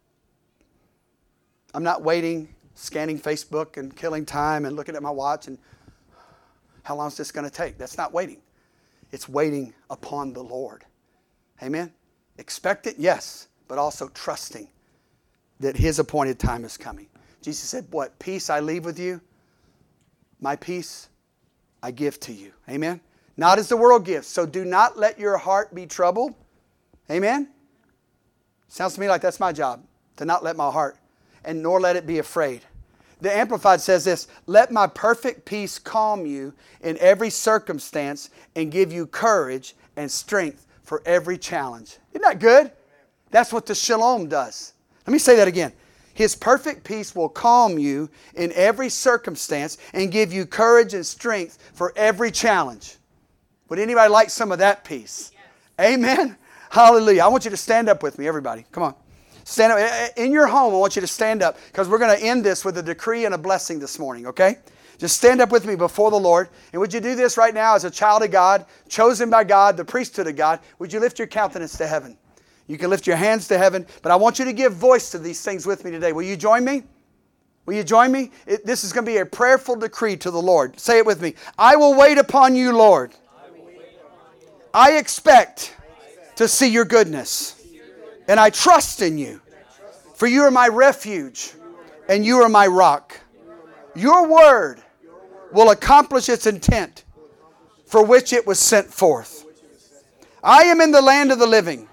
I'm not waiting, scanning Facebook and killing time and looking at my watch and how long is this going to take? That's not waiting. It's waiting upon the Lord. Amen? Expectant, yes, but also trusting that His appointed time is coming. Jesus said, what? Peace I leave with you. My peace I give to you. Amen? Not as the world gives. So do not let your heart be troubled. Amen? Sounds to me like that's my job, to not let my heart, and nor let it be afraid. The Amplified says this, let my perfect peace calm you in every circumstance and give you courage and strength for every challenge. Isn't that good? That's what the shalom does. Let me say that again. His perfect peace will calm you in every circumstance and give you courage and strength for every challenge. Would anybody like some of that peace? Yes. Amen? Hallelujah. I want you to stand up with me, everybody. Come on. Stand up. In your home, I want you to stand up because we're going to end this with a decree and a blessing this morning, okay? Just stand up with me before the Lord. And would you do this right now as a child of God, chosen by God, the priesthood of God? Would you lift your countenance to heaven? You can lift your hands to heaven, but I want you to give voice to these things with me today. Will you join me? Will you join me? It, this is going to be a prayerful decree to the Lord. Say it with me. I will wait upon you, Lord. I expect to see your goodness. And I trust in you. For you are my refuge. And you are my rock. Your word will accomplish its intent for which it was sent forth. I am in the land of the living.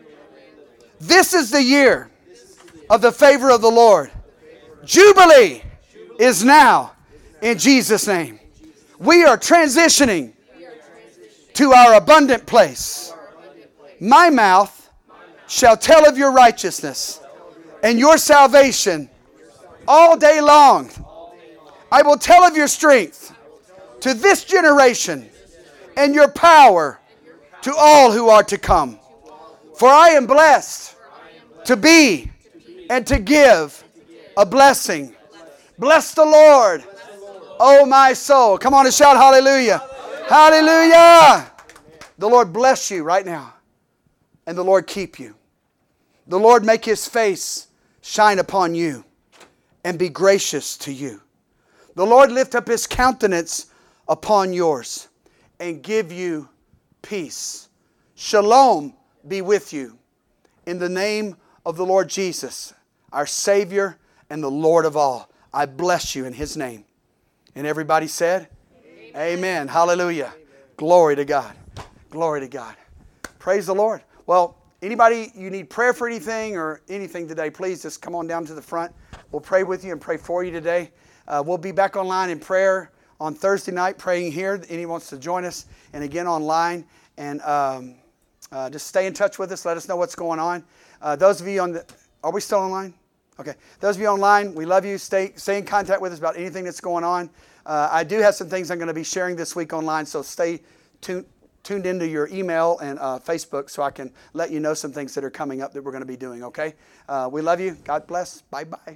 This is the year of the favor of the Lord. Jubilee is now in Jesus' name. We are transitioning to our abundant place. My mouth shall tell of your righteousness and your salvation all day long. I will tell of your strength to this generation and your power to all who are to come. For I am blessed to be and to give a blessing. Bless the Lord, oh my soul. Come on and shout hallelujah. Hallelujah. The Lord bless you right now. And the Lord keep you. The Lord make His face shine upon you and be gracious to you. The Lord lift up His countenance upon yours and give you peace. Shalom be with you. In the name of the Lord Jesus, our Savior and the Lord of all, I bless you in His name. And everybody said, Amen. Amen. Hallelujah. Amen. Glory to God. Glory to God. Praise the Lord. Well, anybody, you need prayer for anything or anything today, please just come on down to the front. We'll pray with you and pray for you today. Uh, we'll be back online in prayer on Thursday night, praying here. Anyone wants to join us, and again online. And um, uh, just stay in touch with us. Let us know what's going on. Uh, those of you on the, are we still online? Okay. Those of you online, we love you. Stay, stay in contact with us about anything that's going on. Uh, I do have some things I'm going to be sharing this week online, so stay tuned. tuned into your email and uh, Facebook so I can let you know some things that are coming up that we're going to be doing, okay? Uh, we love you. God bless. Bye-bye.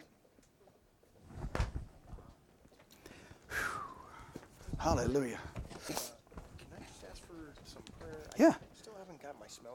Hallelujah. Can I just ask for some prayer? Yeah.